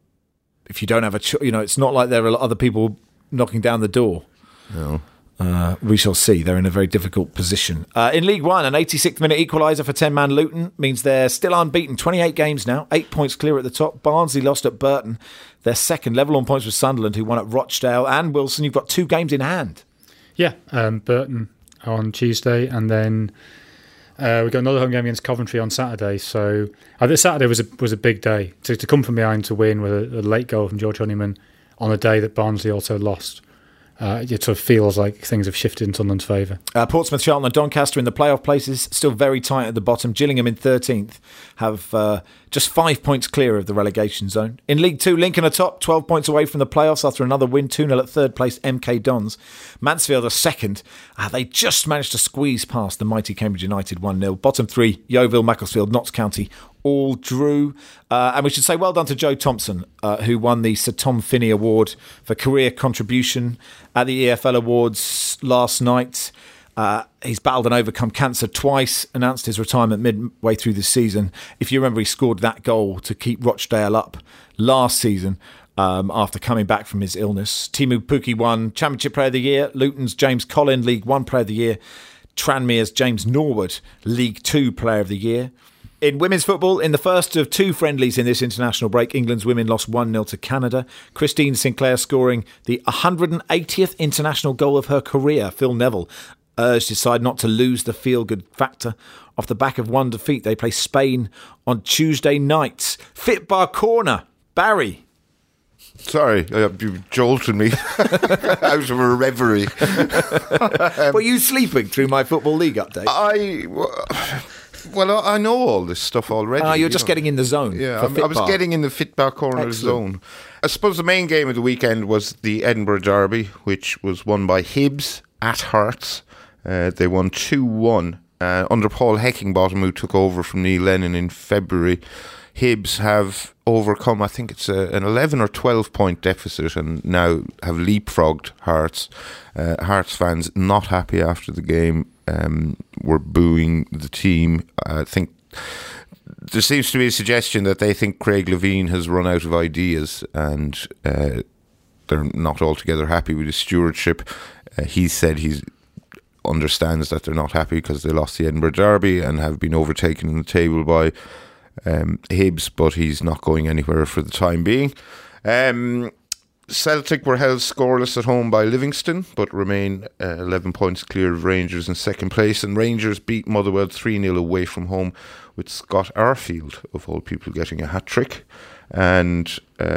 if you don't have it's not like there are other people knocking down the door. No. We shall see. They're in a very difficult position. In League One, an 86th minute equaliser for 10-man Luton means they're still unbeaten. 28 games now, 8 points clear at the top. Barnsley lost at Burton. They're second, level on points with Sunderland, who won at Rochdale. And Wilson, you've got 2 games in hand. Yeah, Burton on Tuesday, and then... we've got another home game against Coventry on Saturday. So this Saturday was a big day. To come from behind to win with a late goal from George Honeyman on a day that Barnsley also lost. It sort of feels like things have shifted in Sunderland's favour. Portsmouth, Charlton and Doncaster in the playoff places, still very tight at the bottom. Gillingham in 13th have just 5 points clear of the relegation zone. In League 2, Lincoln are top, 12 points away from the playoffs after another win, 2-0 at third place MK Dons. Mansfield are second. They just managed to squeeze past the mighty Cambridge United 1-0. Bottom 3, Yeovil, Macclesfield, Notts County all drew. And we should say well done to Joe Thompson, who won the Sir Tom Finney Award for career contribution at the EFL Awards last night. He's battled and overcome cancer twice, announced his retirement midway through the season. If you remember, he scored that goal to keep Rochdale up last season after coming back from his illness. Timu Pukki won Championship Player of the Year. Luton's James Collin, League 1 Player of the Year. Tranmere's James Norwood, League 2 Player of the Year. In women's football, in the first of 2 friendlies in this international break, England's women lost 1-0 to Canada. Christine Sinclair scoring the 180th international goal of her career. Phil Neville urged his side not to lose the feel-good factor. Off the back of one defeat, they play Spain on Tuesday night. Fitbar Corner, Barry. Sorry, you jolted me out of a reverie. Were you sleeping through my Football League update? Well, I know all this stuff already. You're just getting in the zone. Yeah, I was getting in the Fitbar Corner zone. I suppose the main game of the weekend was the Edinburgh Derby, which was won by Hibs at Hearts. They won 2-1 under Paul Heckingbottom, who took over from Neil Lennon in February. Hibs have overcome, I think it's an 11 or 12 point deficit, and now have leapfrogged Hearts. Hearts fans not happy after the game, were booing the team. I think there seems to be a suggestion that they think Craig Levein has run out of ideas, and they're not altogether happy with his stewardship. He said he understands that they're not happy because they lost the Edinburgh Derby and have been overtaken in the table by Hibs, but he's not going anywhere for the time being. Celtic were held scoreless at home by Livingston, but remain 11 points clear of Rangers in second place, and Rangers beat Motherwell 3-0 away from home, with Scott Arfield, of all people, getting a hat-trick. And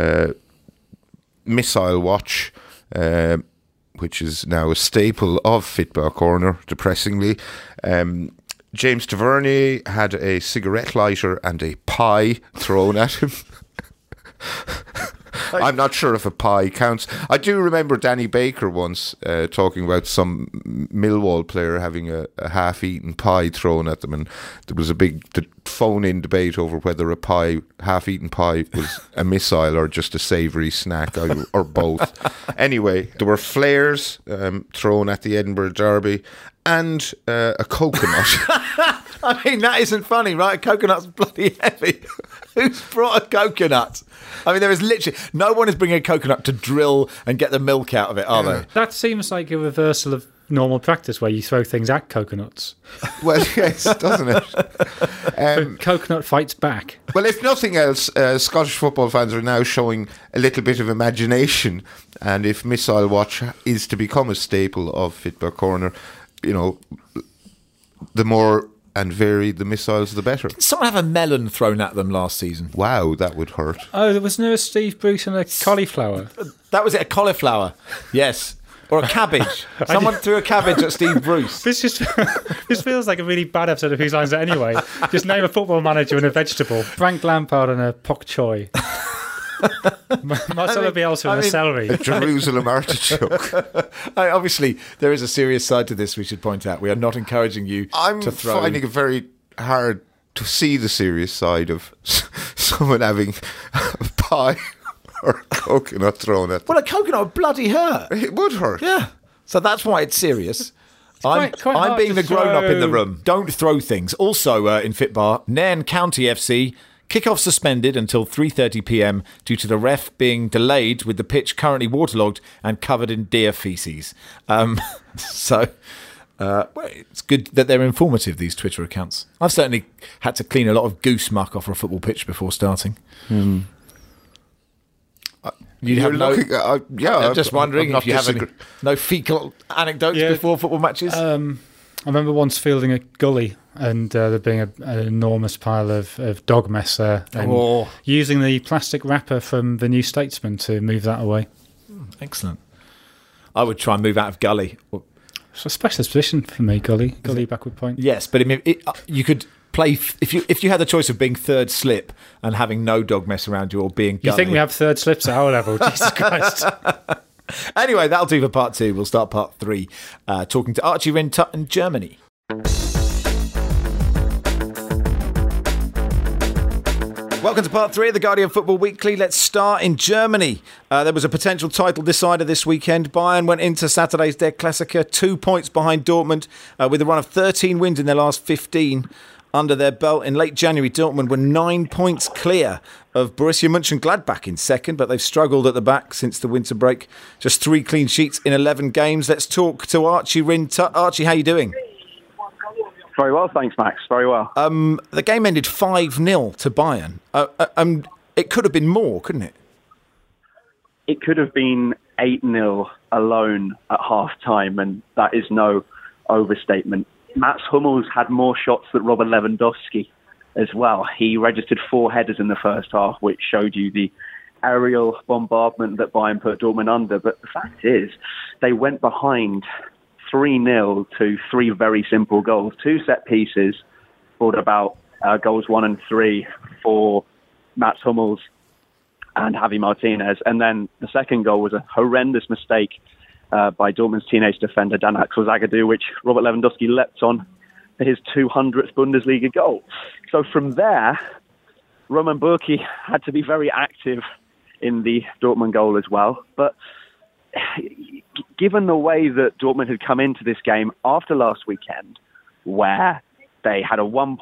Missile Watch, which is now a staple of Fitbar Corner, depressingly. James Tavernier had a cigarette lighter and a pie thrown at him. I'm not sure if a pie counts. I do remember Danny Baker once talking about some Millwall player having a half-eaten pie thrown at them, and there was a big phone-in debate over whether a pie, half-eaten pie, was a missile or just a savoury snack, or both. Anyway, there were flares thrown at the Edinburgh Derby and a coconut. I mean, that isn't funny, right? A coconut's bloody heavy. Who's brought a coconut? I mean, there is literally... No one is bringing a coconut to drill and get the milk out of it, are they? That seems like a reversal of normal practice where you throw things at coconuts. Well, yes, doesn't it? Coconut fights back. Well, if nothing else, Scottish football fans are now showing a little bit of imagination, and if Missile Watch is to become a staple of Fitbar Corner, you know, the more and varied the missiles, the better. Did someone have a melon thrown at them last season? Wow, that would hurt. Oh, there was no Steve Bruce and a cauliflower. That was it, a cauliflower. Yes. Or a cabbage. Someone threw a cabbage at Steve Bruce. This feels like a really bad episode of Whose Lines It Anyway. Just name a football manager and a vegetable. Frank Lampard and a pok choy. Marcelo Bielsa and a celery. A Jerusalem artichoke. Obviously, there is a serious side to this we should point out. We are not encouraging you to throw... I'm finding it very hard to see the serious side of someone having a pie or a coconut thrown at them. Well, a coconut would bloody hurt. It would hurt. Yeah. So that's why it's serious. Quite I'm being the to grown-up in the throw. room. Don't throw things. Also, in Fitbar, Nairn County FC... Kick-off suspended until 3:30pm due to the ref being delayed with the pitch currently waterlogged and covered in deer faeces. So it's good that they're informative, these Twitter accounts. I've certainly had to clean a lot of goose muck off a football pitch before starting. You're looking at, I'm just wondering if you have any, no fecal anecdotes Yeah. before football matches. I remember once fielding a gully and there being an enormous pile of dog mess there, and using the plastic wrapper from the New Statesman to move that away. Excellent. I would try and move out of gully. It's a specialist position for me, gully backward point. Yes, but you could play if you had the choice of being third slip and having no dog mess around you, or being gully. You think we have third slips at our level? Jesus Christ. Anyway, that'll do for part 2. We'll start part 3 talking to Archie Rintut in Germany. Welcome to part 3 of the Guardian Football Weekly. Let's start in Germany. There was a potential title decider this weekend. Bayern went into Saturday's Der Klassiker 2 points behind Dortmund with a run of 13 wins in their last 15 under their belt. In late January, Dortmund were 9 points clear of Borussia Mönchengladbach in second, but they've struggled at the back since the winter break. Just 3 clean sheets in 11 games. Let's talk to Archie Rintut. Archie, how are you doing? Very well, thanks, Max. Very well. The game ended 5-0 to Bayern. It could have been more, couldn't it? It could have been 8-0 alone at half-time, and that is no overstatement. Mats Hummels had more shots than Robert Lewandowski as well. He registered 4 headers in the first half, which showed you the aerial bombardment that Bayern put Dortmund under. But the fact is, they went behind 3-0 to 3 very simple goals. 2 set pieces brought about goals 1 and 3 for Mats Hummels and Javi Martinez. And then the second goal was a horrendous mistake by Dortmund's teenage defender Dan Axel Zagadou, which Robert Lewandowski leapt on for his 200th Bundesliga goal. So from there, Roman Bürki had to be very active in the Dortmund goal as well. But given the way that Dortmund had come into this game after last weekend, where they had a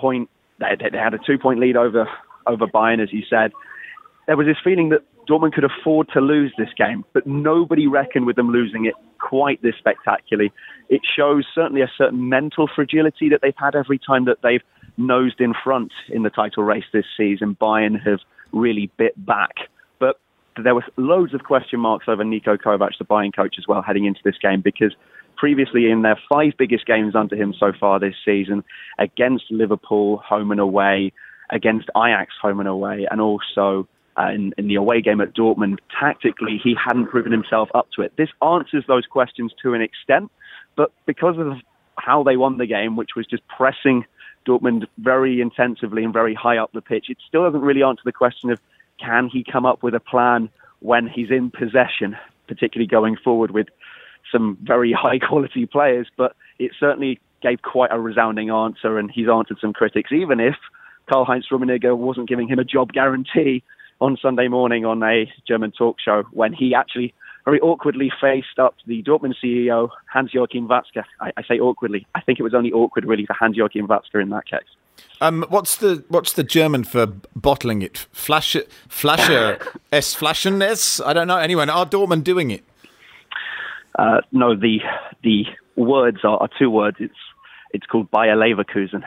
2-point lead over Bayern, as you said, there was this feeling that Dortmund could afford to lose this game, but nobody reckoned with them losing it quite this spectacularly. It shows certainly a certain mental fragility that they've had every time that they've nosed in front in the title race this season. Bayern have really bit back. But there were loads of question marks over Niko Kovac, the Bayern coach, as well, heading into this game, because previously in their 5 biggest games under him so far this season, against Liverpool home and away, against Ajax home and away, and also in the away game at Dortmund, tactically he hadn't proven himself up to it. This answers those questions to an extent, but because of how they won the game, which was just pressing Dortmund very intensively and very high up the pitch, it still doesn't really answer the question of can he come up with a plan when he's in possession, particularly going forward with some very high quality players. But it certainly gave quite a resounding answer, and he's answered some critics, even if Karl-Heinz Rummenigge wasn't giving him a job guarantee on Sunday morning on a German talk show when he actually very awkwardly faced up the Dortmund CEO, Hans-Joachim Watzke. I say awkwardly. I think it was only awkward, really, for Hans-Joachim Watzke in that case. What's the German for bottling it? Flasher, es Flaschen? I don't know. Anyway, are Dortmund doing it? No, the words are two words. It's called Bayer Leverkusen.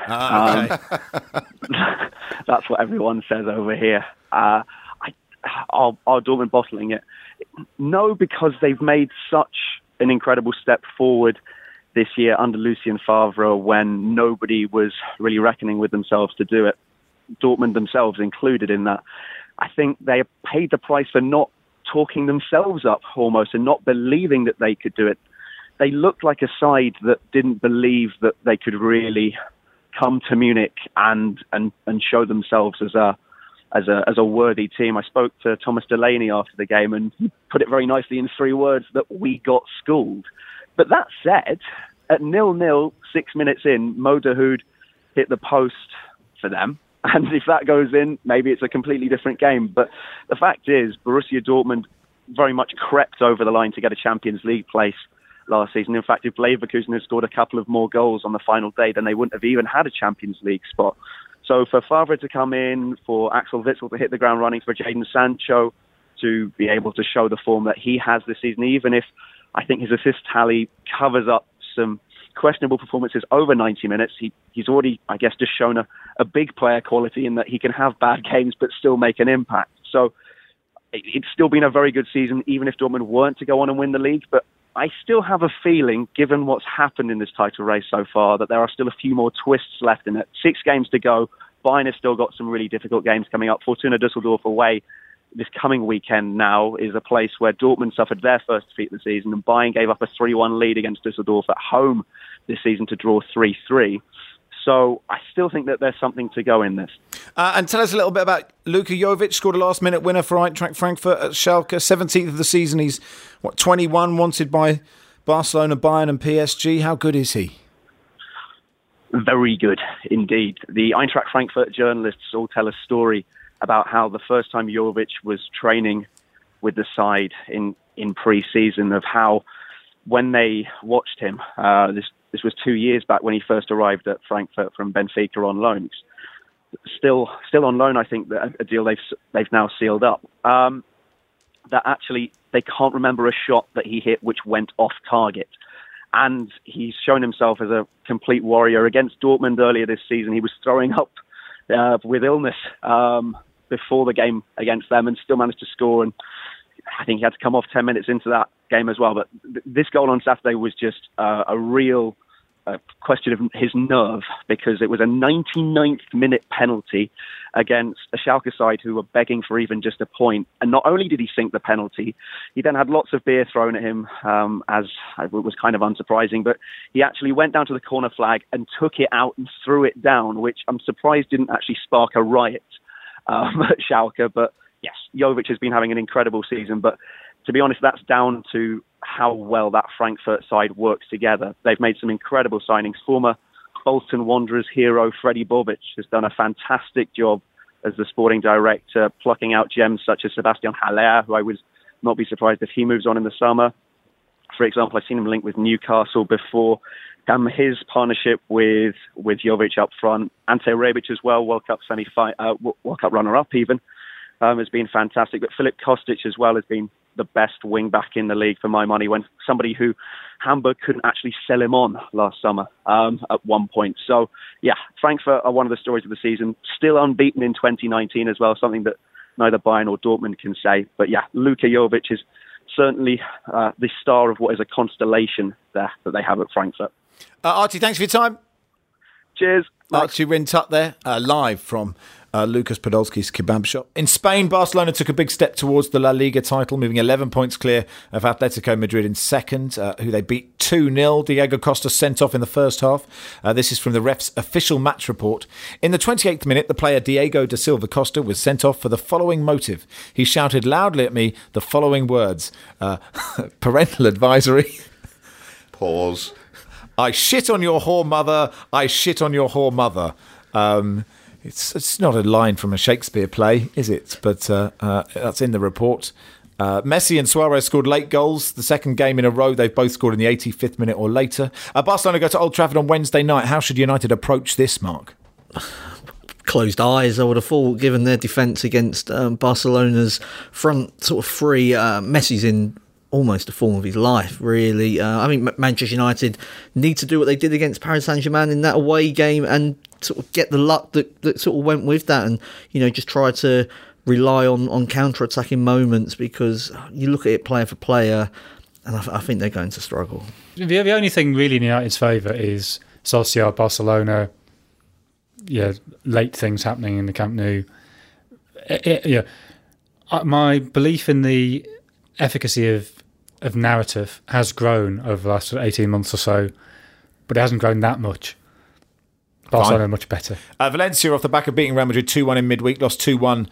Okay. That's what everyone says over here. Are Dortmund bottling it? No, because they've made such an incredible step forward this year under Lucien Favre when nobody was really reckoning with themselves to do it. Dortmund themselves included in that. I think they paid the price for not talking themselves up almost and not believing that they could do it. They looked like a side that didn't believe that they could really come to Munich and show themselves as a worthy team. I spoke to Thomas Delaney after the game, and he put it very nicely in 3 words that we got schooled. But that said, at 0-0, 6 minutes in, Mo Dahoud hit the post for them. And if that goes in, maybe it's a completely different game. But the fact is, Borussia Dortmund very much crept over the line to get a Champions League place last season. In fact, if Leverkusen had scored a couple of more goals on the final day, then they wouldn't have even had a Champions League spot. So for Favre to come in, for Axel Witsel to hit the ground running, for Jadon Sancho to be able to show the form that he has this season, even if I think his assist tally covers up some questionable performances over 90 minutes, he's already, I guess, just shown a big player quality in that he can have bad games but still make an impact. So it's still been a very good season, even if Dortmund weren't to go on and win the league. But I still have a feeling, given what's happened in this title race so far, that there are still a few more twists left in it. 6 games to go. Bayern has still got some really difficult games coming up. Fortuna Düsseldorf away this coming weekend now is a place where Dortmund suffered their first defeat of the season, and Bayern gave up a 3-1 lead against Düsseldorf at home this season to draw 3-3. So I still think that there's something to go in this. And tell us a little bit about Luka Jovic. Scored a last-minute winner for Eintracht Frankfurt at Schalke. 17th of the season. He's, 21, wanted by Barcelona, Bayern and PSG. How good is he? Very good, indeed. The Eintracht Frankfurt journalists all tell a story about how the first time Jovic was training with the side in pre-season, of how when they watched him, this was 2 years back when he first arrived at Frankfurt from Benfica on loan. Still on loan, I think, that a deal they've now sealed up. That actually they can't remember a shot that he hit which went off target. And he's shown himself as a complete warrior. Against Dortmund earlier this season, he was throwing up with illness before the game against them and still managed to score. And I think he had to come off 10 minutes into that game as well. But this goal on Saturday was just a real question of his nerve, because it was a 99th minute penalty against a Schalke side who were begging for even just a point. And not only did he sink the penalty, he then had lots of beer thrown at him, as it was kind of unsurprising, but he actually went down to the corner flag and took it out and threw it down, which I'm surprised didn't actually spark a riot at Schalke. But yes, Jovic has been having an incredible season, but to be honest, that's down to how well that Frankfurt side works together. They've made some incredible signings. Former Bolton Wanderers hero Freddie Bobic has done a fantastic job as the sporting director, plucking out gems such as Sebastian Haller, who I would not be surprised if he moves on in the summer. For example, I've seen him linked with Newcastle before. His partnership with Jovic up front, Ante Rebic as well, World Cup runner-up even, has been fantastic. But Filip Kostic as well has been the best wing back in the league for my money, when somebody who Hamburg couldn't actually sell him on last summer at one point. So yeah, Frankfurt are one of the stories of the season, still unbeaten in 2019 as well, something that neither Bayern or Dortmund can say. But yeah, Luka Jovic is certainly the star of what is a constellation there that they have at Frankfurt. Archie, thanks for your time. Cheers. Archie Rintut there, live from Lucas Podolski's kebab shop. In Spain, Barcelona took a big step towards the La Liga title, moving 11 points clear of Atletico Madrid in second, who they beat 2-0. Diego Costa sent off in the first half. This is from the ref's official match report. In the 28th minute, the player Diego da Silva Costa was sent off for the following motive. He shouted loudly at me the following words. Parental advisory. Pause. I shit on your whore mother. I shit on your whore mother. It's not a line from a Shakespeare play, is it? But that's in the report. Messi and Suarez scored late goals. The second game in a row, they've both scored in the 85th minute or later. Barcelona go to Old Trafford on Wednesday night. How should United approach this, Mark? Closed eyes, I would have thought, given their defence against Barcelona's front sort of three. Messi's in almost the form of his life, really. I think Manchester United need to do what they did against Paris Saint-Germain in that away game and sort of get the luck that sort of went with that, and just try to rely on counter-attacking moments, because you look at it player for player and I think they're going to struggle. The only thing really in United's favour is Solskjaer, Barcelona, late things happening in the Camp Nou. My belief in the efficacy of narrative has grown over the last 18 months or so, but it hasn't grown that much. Barcelona are much better. Valencia, off the back of beating Real Madrid 2-1 in midweek, lost 2-1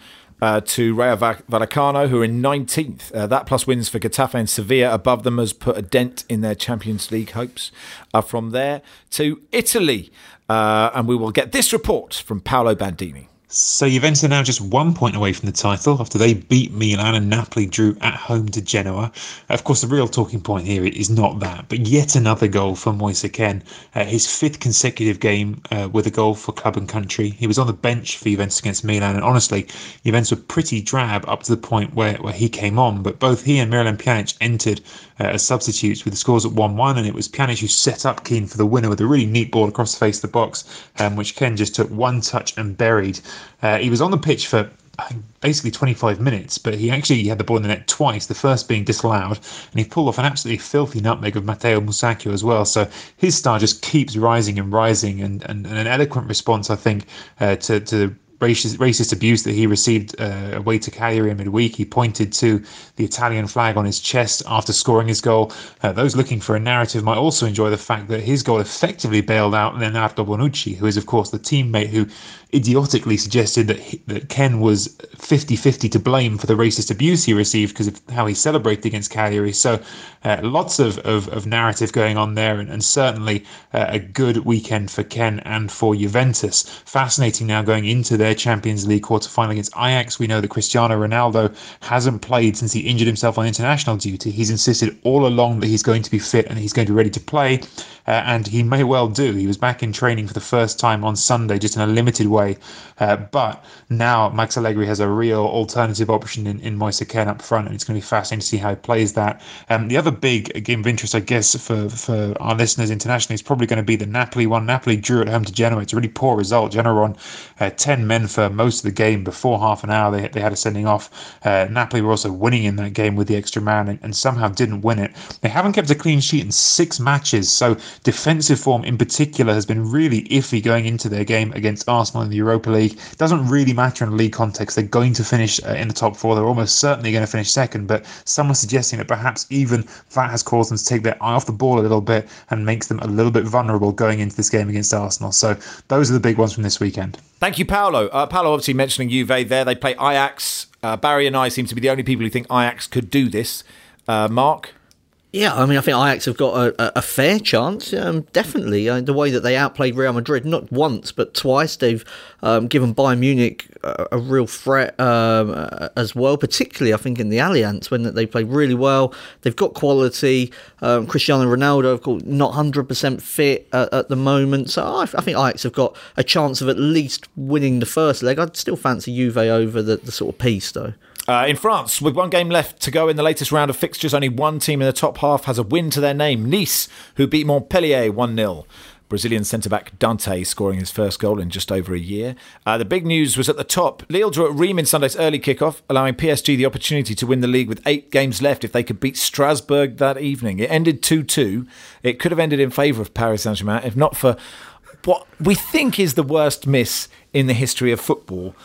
to Rayo Vallecano, who are in 19th. That plus wins for Getafe and Sevilla above them has put a dent in their Champions League hopes. From there to Italy, and we will get this report from Paolo Bandini. So Juventus are now just 1 point away from the title after they beat Milan and Napoli drew at home to Genoa. Of course, the real talking point here is not that, but yet another goal for Moise Kean, his fifth consecutive game with a goal for club and country. He was on the bench for Juventus against Milan, and honestly, Juventus were pretty drab up to the point where he came on, but both he and Miralem Pjanic entered as substitutes with the scores at 1-1, and it was Pjanic who set up Kean for the winner with a really neat ball across the face of the box, which Kean just took one touch and buried. He was on the pitch for basically 25 minutes, but he actually had the ball in the net twice, the first being disallowed, and he pulled off an absolutely filthy nutmeg of Matteo Musacchio as well. So his star just keeps rising and rising, and an eloquent response, I think, to the racist abuse that he received away to Cagliari in midweek. He pointed to the Italian flag on his chest after scoring his goal. Those looking for a narrative might also enjoy the fact that his goal effectively bailed out Leonardo Bonucci, who is of course the teammate who idiotically suggested that Ken was 50-50 to blame for the racist abuse he received because of how he celebrated against Cagliari. So lots of narrative going on there, and certainly a good weekend for Ken and for Juventus. Fascinating now going into their Champions League quarter-final against Ajax. We know that Cristiano Ronaldo hasn't played since he injured himself on international duty. He's insisted all along that he's going to be fit and he's going to be ready to play, and he may well do. He was back in training for the first time on Sunday, just in a limited way. But now Max Allegri has a real alternative option in Moise Kean up front, and it's going to be fascinating to see how he plays that. The other big game of interest, I guess, for our listeners internationally is probably going to be the Napoli one. Napoli drew at home to Genoa. It's a really poor result. Genoa were on 10 men for most of the game. Before half an hour, they had a sending off. Napoli were also winning in that game with the extra man and somehow didn't win it. They haven't kept a clean sheet in 6 matches, so defensive form in particular has been really iffy going into their game against Arsenal in the Europa League. It doesn't really matter in a league context. They're going to finish in the top 4. They're almost certainly going to finish second, but someone's suggesting that perhaps even that has caused them to take their eye off the ball a little bit and makes them a little bit vulnerable going into this game against Arsenal. So those are the big ones from this weekend. Thank you, Paolo. Paolo obviously mentioning Juve there. They play Ajax. Barry and I seem to be the only people who think Ajax could do this. Mark? Yeah, I mean, I think Ajax have got a fair chance, definitely. The way that they outplayed Real Madrid, not once, but twice. They've given Bayern Munich a real threat as well, particularly, I think, in the Allianz, when they played really well. They've got quality. Cristiano Ronaldo, of course, not 100% fit at the moment. So I think Ajax have got a chance of at least winning the first leg. I'd still fancy Juve over the sort of piece, though. In France, with one game left to go in the latest round of fixtures, only one team in the top half has a win to their name. Nice, who beat Montpellier 1-0. Brazilian centre-back Dante scoring his first goal in just over a year. The big news was at the top. Lille drew at Reims in Sunday's early kick-off, allowing PSG the opportunity to win the league with 8 games left if they could beat Strasbourg that evening. It ended 2-2. It could have ended in favour of Paris Saint-Germain if not for what we think is the worst miss in the history of football.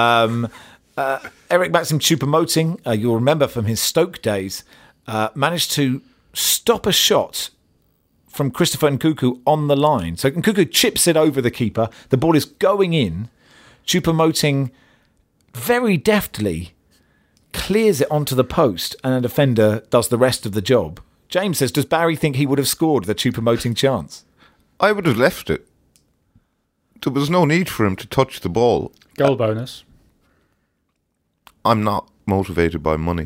Eric Maxim Choupo-Moting, you'll remember from his Stoke days, managed to stop a shot from Christopher Nkunku on the line. So Nkunku chips it over the keeper. The ball is going in. Choupo-Moting very deftly clears it onto the post, and a defender does the rest of the job. James says, does Barry think he would have scored the Choupo-Moting chance? I would have left it. there was no need for him to touch the ball. Goal bonus. I'm not motivated by money.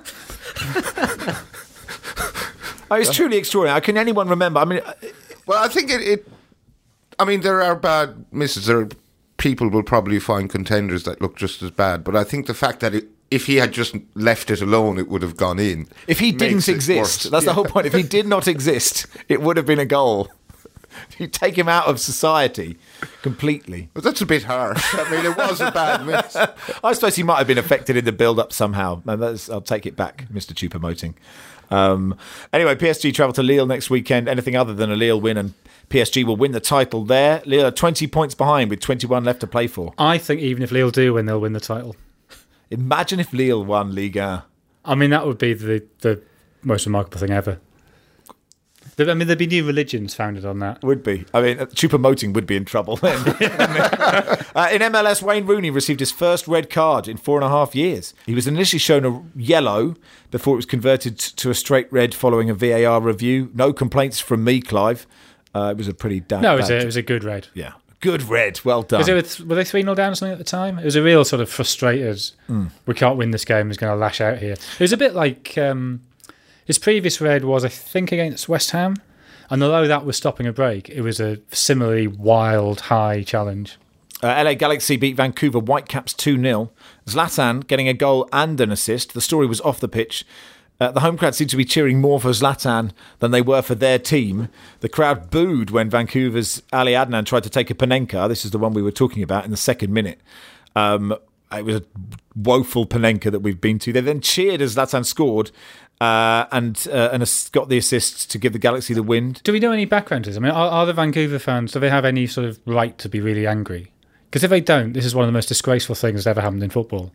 It's truly extraordinary. Can anyone remember? I mean, Well, I think I mean, there are bad misses. People will probably find contenders that look just as bad. But I think the fact that if he had just left it alone, it would have gone in. if he didn't exist, that's the whole point. If he did not exist, it would have been a goal. If you take him out of society completely. But that's a bit harsh. I mean, it was a bad miss. I suppose he might have been affected in the build-up somehow. I'll take it back, Mr. Choupo-Moting. Anyway, PSG travel to Lille next weekend. Anything other than a Lille win and PSG will win the title there. Lille are 20 points behind with 21 left to play for. I think even if Lille do win, they'll win the title. Imagine if Lille won Ligue 1. I mean, that would be the most remarkable thing ever. I mean, there'd be new religions founded on that. Would be. I mean, Choupo-Moting would be in trouble then. In MLS, Wayne Rooney received his first red card in 4.5 years. He was initially shown a yellow before it was converted to a straight red following a VAR review. No complaints from me, Clive. It was a pretty damn No, it was a good red. Yeah. Good red. Well done. Were they 3-0 down or something at the time? It was a real sort of frustrated, we can't win this game, he's going to lash out here. It was a bit like... his previous red was, I think, against West Ham. And although that was stopping a break, it was a similarly wild, high challenge. LA Galaxy beat Vancouver Whitecaps 2-0. Zlatan getting a goal and an assist. The story was off the pitch. The home crowd seemed to be cheering more for Zlatan than they were for their team. The crowd booed when Vancouver's Ali Adnan tried to take a Panenka. This is the one we were talking about in the second minute. It was a woeful Panenka that we've been to. They then cheered as Zlatan scored and got the assist to give the Galaxy the win. Do we know any background to this? I mean, are the Vancouver fans, do they have any sort of right to be really angry? Because if they don't, this is one of the most disgraceful things that ever happened in football.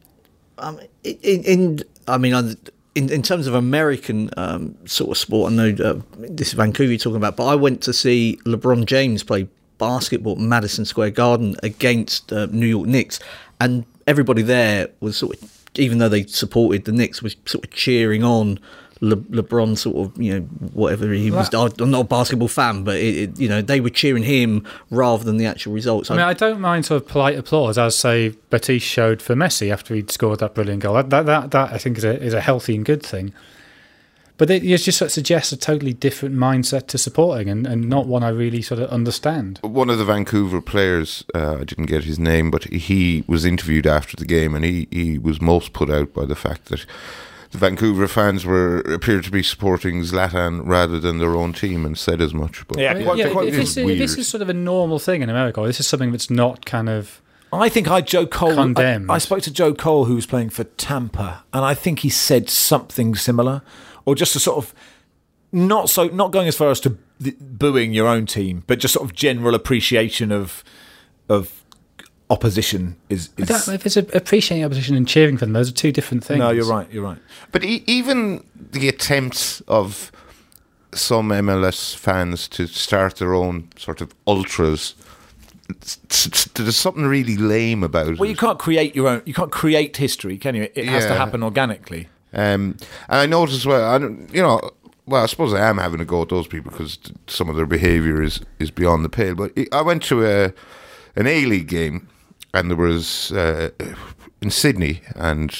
In terms of American sort of sport, I know this is Vancouver you're talking about, but I went to see LeBron James play basketball at Madison Square Garden against New York Knicks, and everybody there was sort of, even though they supported the Knicks, was sort of cheering on LeBron, sort of, you know, whatever he was. I'm not a basketball fan, but you know, they were cheering him rather than the actual results. I mean, I don't mind sort of polite applause, as say Batiste showed for Messi after he'd scored that brilliant goal. That I think is a healthy and good thing. But it just sort of suggests a totally different mindset to supporting, and not one I really sort of understand. One of the Vancouver players, I didn't get his name, but he was interviewed after the game, and he was most put out by the fact that the Vancouver fans appeared to be supporting Zlatan rather than their own team, and said as much. But if this is sort of a normal thing in America, or this is something that's not kind of... I think Joe Cole. Condemned. I spoke to Joe Cole, who was playing for Tampa, and I think he said something similar, or just a sort of not going as far as to booing your own team, but just sort of general appreciation of opposition is. If it's appreciating opposition and cheering for them, those are two different things. No, you're right. But even the attempts of some MLS fans to start their own sort of ultras, there's something really lame about it. Well, you can't create your own. You can't create history, can you? It has to happen organically. And I noticed as well, I suppose I am having a go at those people because some of their behaviour is beyond the pale. But I went to an A-League game, and there was in Sydney, and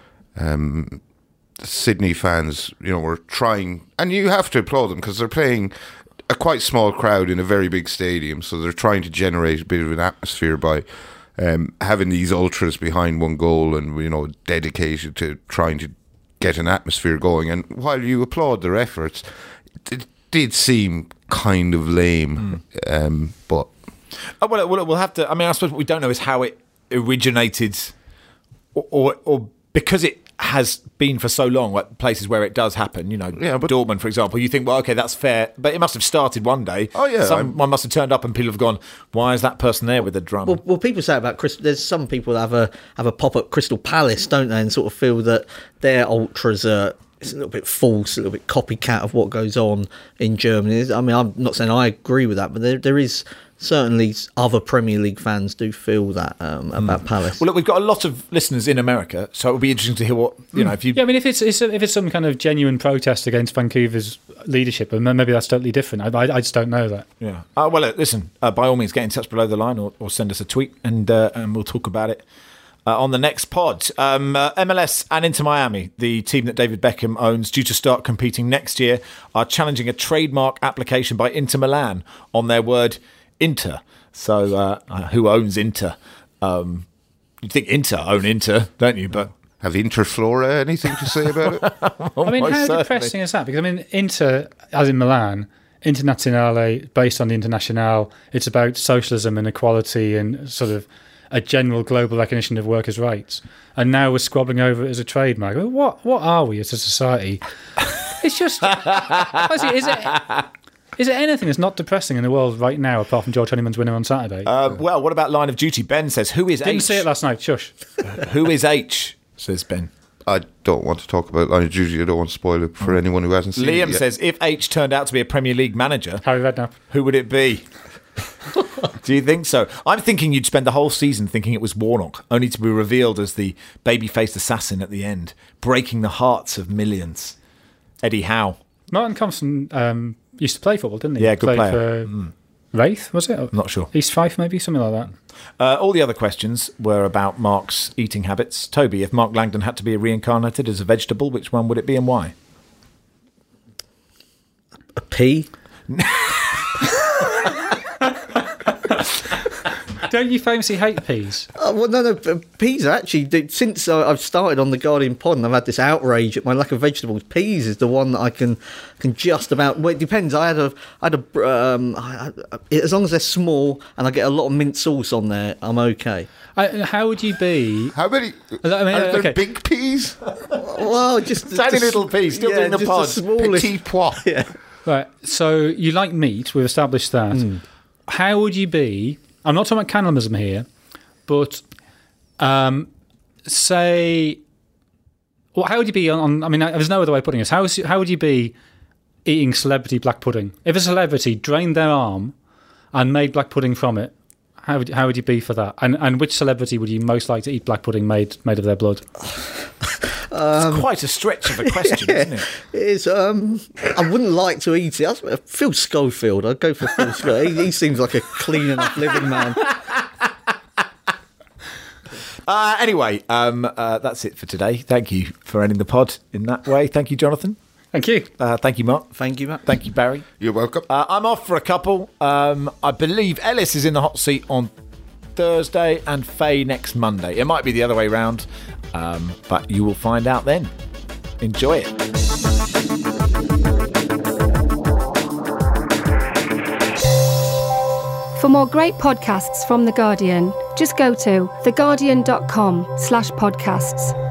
Sydney fans, were trying, and you have to applaud them because they're playing a quite small crowd in a very big stadium, so they're trying to generate a bit of an atmosphere by having these ultras behind one goal and dedicated to trying to get an atmosphere going. And while you applaud their efforts, it did seem kind of lame. But we'll have to. I mean, I suppose what we don't know is how it originated, or because it has been for so long, like places where it does happen, but Dortmund, for example, you think, well, okay, that's fair, but it must have started one day. Oh, yeah. Someone must have turned up and people have gone, why is that person there with a drum? Well, people say about there's some people that have a pop-up Crystal Palace, don't they, and sort of feel that their ultras are it's a little bit false, a little bit copycat of what goes on in Germany. I mean, I'm not saying I agree with that, but there is certainly other Premier League fans do feel that about Palace. Well, look, we've got a lot of listeners in America, so it would be interesting to hear what if you. Yeah, I mean, if it's some kind of genuine protest against Vancouver's leadership, and maybe that's totally different. I just don't know that. Yeah. Well, listen. By all means, get in touch below the line or send us a tweet, and we'll talk about it on the next pod. MLS and Inter Miami, the team that David Beckham owns, due to start competing next year, are challenging a trademark application by Inter Milan on their word Inter. So who owns Inter? You'd think Inter own Inter, don't you? But have Interflora anything to say about it? I mean, how depressing is that? Because I mean, Inter, as in Milan, Internazionale, based on the Internationale, it's about socialism and equality and sort of a general global recognition of workers' rights. And now we're squabbling over it as a trademark. I mean, what are we as a society? It's just... Is it anything that's not depressing in the world right now, apart from George Honeyman's winner on Saturday? Well, what about Line of Duty? Ben says, who is H? Didn't see it last night, shush. Who is H, says Ben. I don't want to talk about Line of Duty. I don't want to spoil it for anyone who hasn't seen it yet. Liam says, if H turned out to be a Premier League manager, Harry Redknapp, who would it be? Do you think so? I'm thinking you'd spend the whole season thinking it was Warnock, only to be revealed as the baby-faced assassin at the end, breaking the hearts of millions. Eddie Howe. Martin Compson used to play football, didn't he? Yeah, good Played player. For Wraith, was it? I'm not sure. East Fife, maybe, something like that. All the other questions were about Mark's eating habits. Toby, if Mark Langdon had to be reincarnated as a vegetable, which one would it be and why? A pea? Don't you famously hate peas? Well, no. Peas are actually, since I've started on the Guardian pod and I've had this outrage at my lack of vegetables, peas is the one that I can just about. Well, it depends. I had as long as they're small and I get a lot of mint sauce on there, I'm okay. How would you be? How many? I mean, are there okay. big peas? Well, just Tiny little peas, still doing the just pod. smallest. Petit pois. Yeah. Right. So you like meat? We've established that. How would you be? I'm not talking about cannibalism here, but say, well, how would you be on? I mean, there's no other way of putting this. How would you be eating celebrity black pudding? If a celebrity drained their arm and made black pudding from it, how would you be for that? And which celebrity would you most like to eat black pudding made of their blood? It's quite a stretch of a question, isn't it? It is. I wouldn't like to eat it. Phil Schofield. I'd go for Phil Schofield. He seems like a clean enough living man. Anyway, that's it for today. Thank you for ending the pod in that way. Thank you, Jonathan. Thank you. Thank you, Mark. Thank you, Matt. Thank you, Barry. You're welcome. I'm off for a couple. I believe Ellis is in the hot seat on Thursday and Faye next Monday. It might be the other way round, but you will find out then. Enjoy it. For more great podcasts from The Guardian, just go to theguardian.com/podcasts.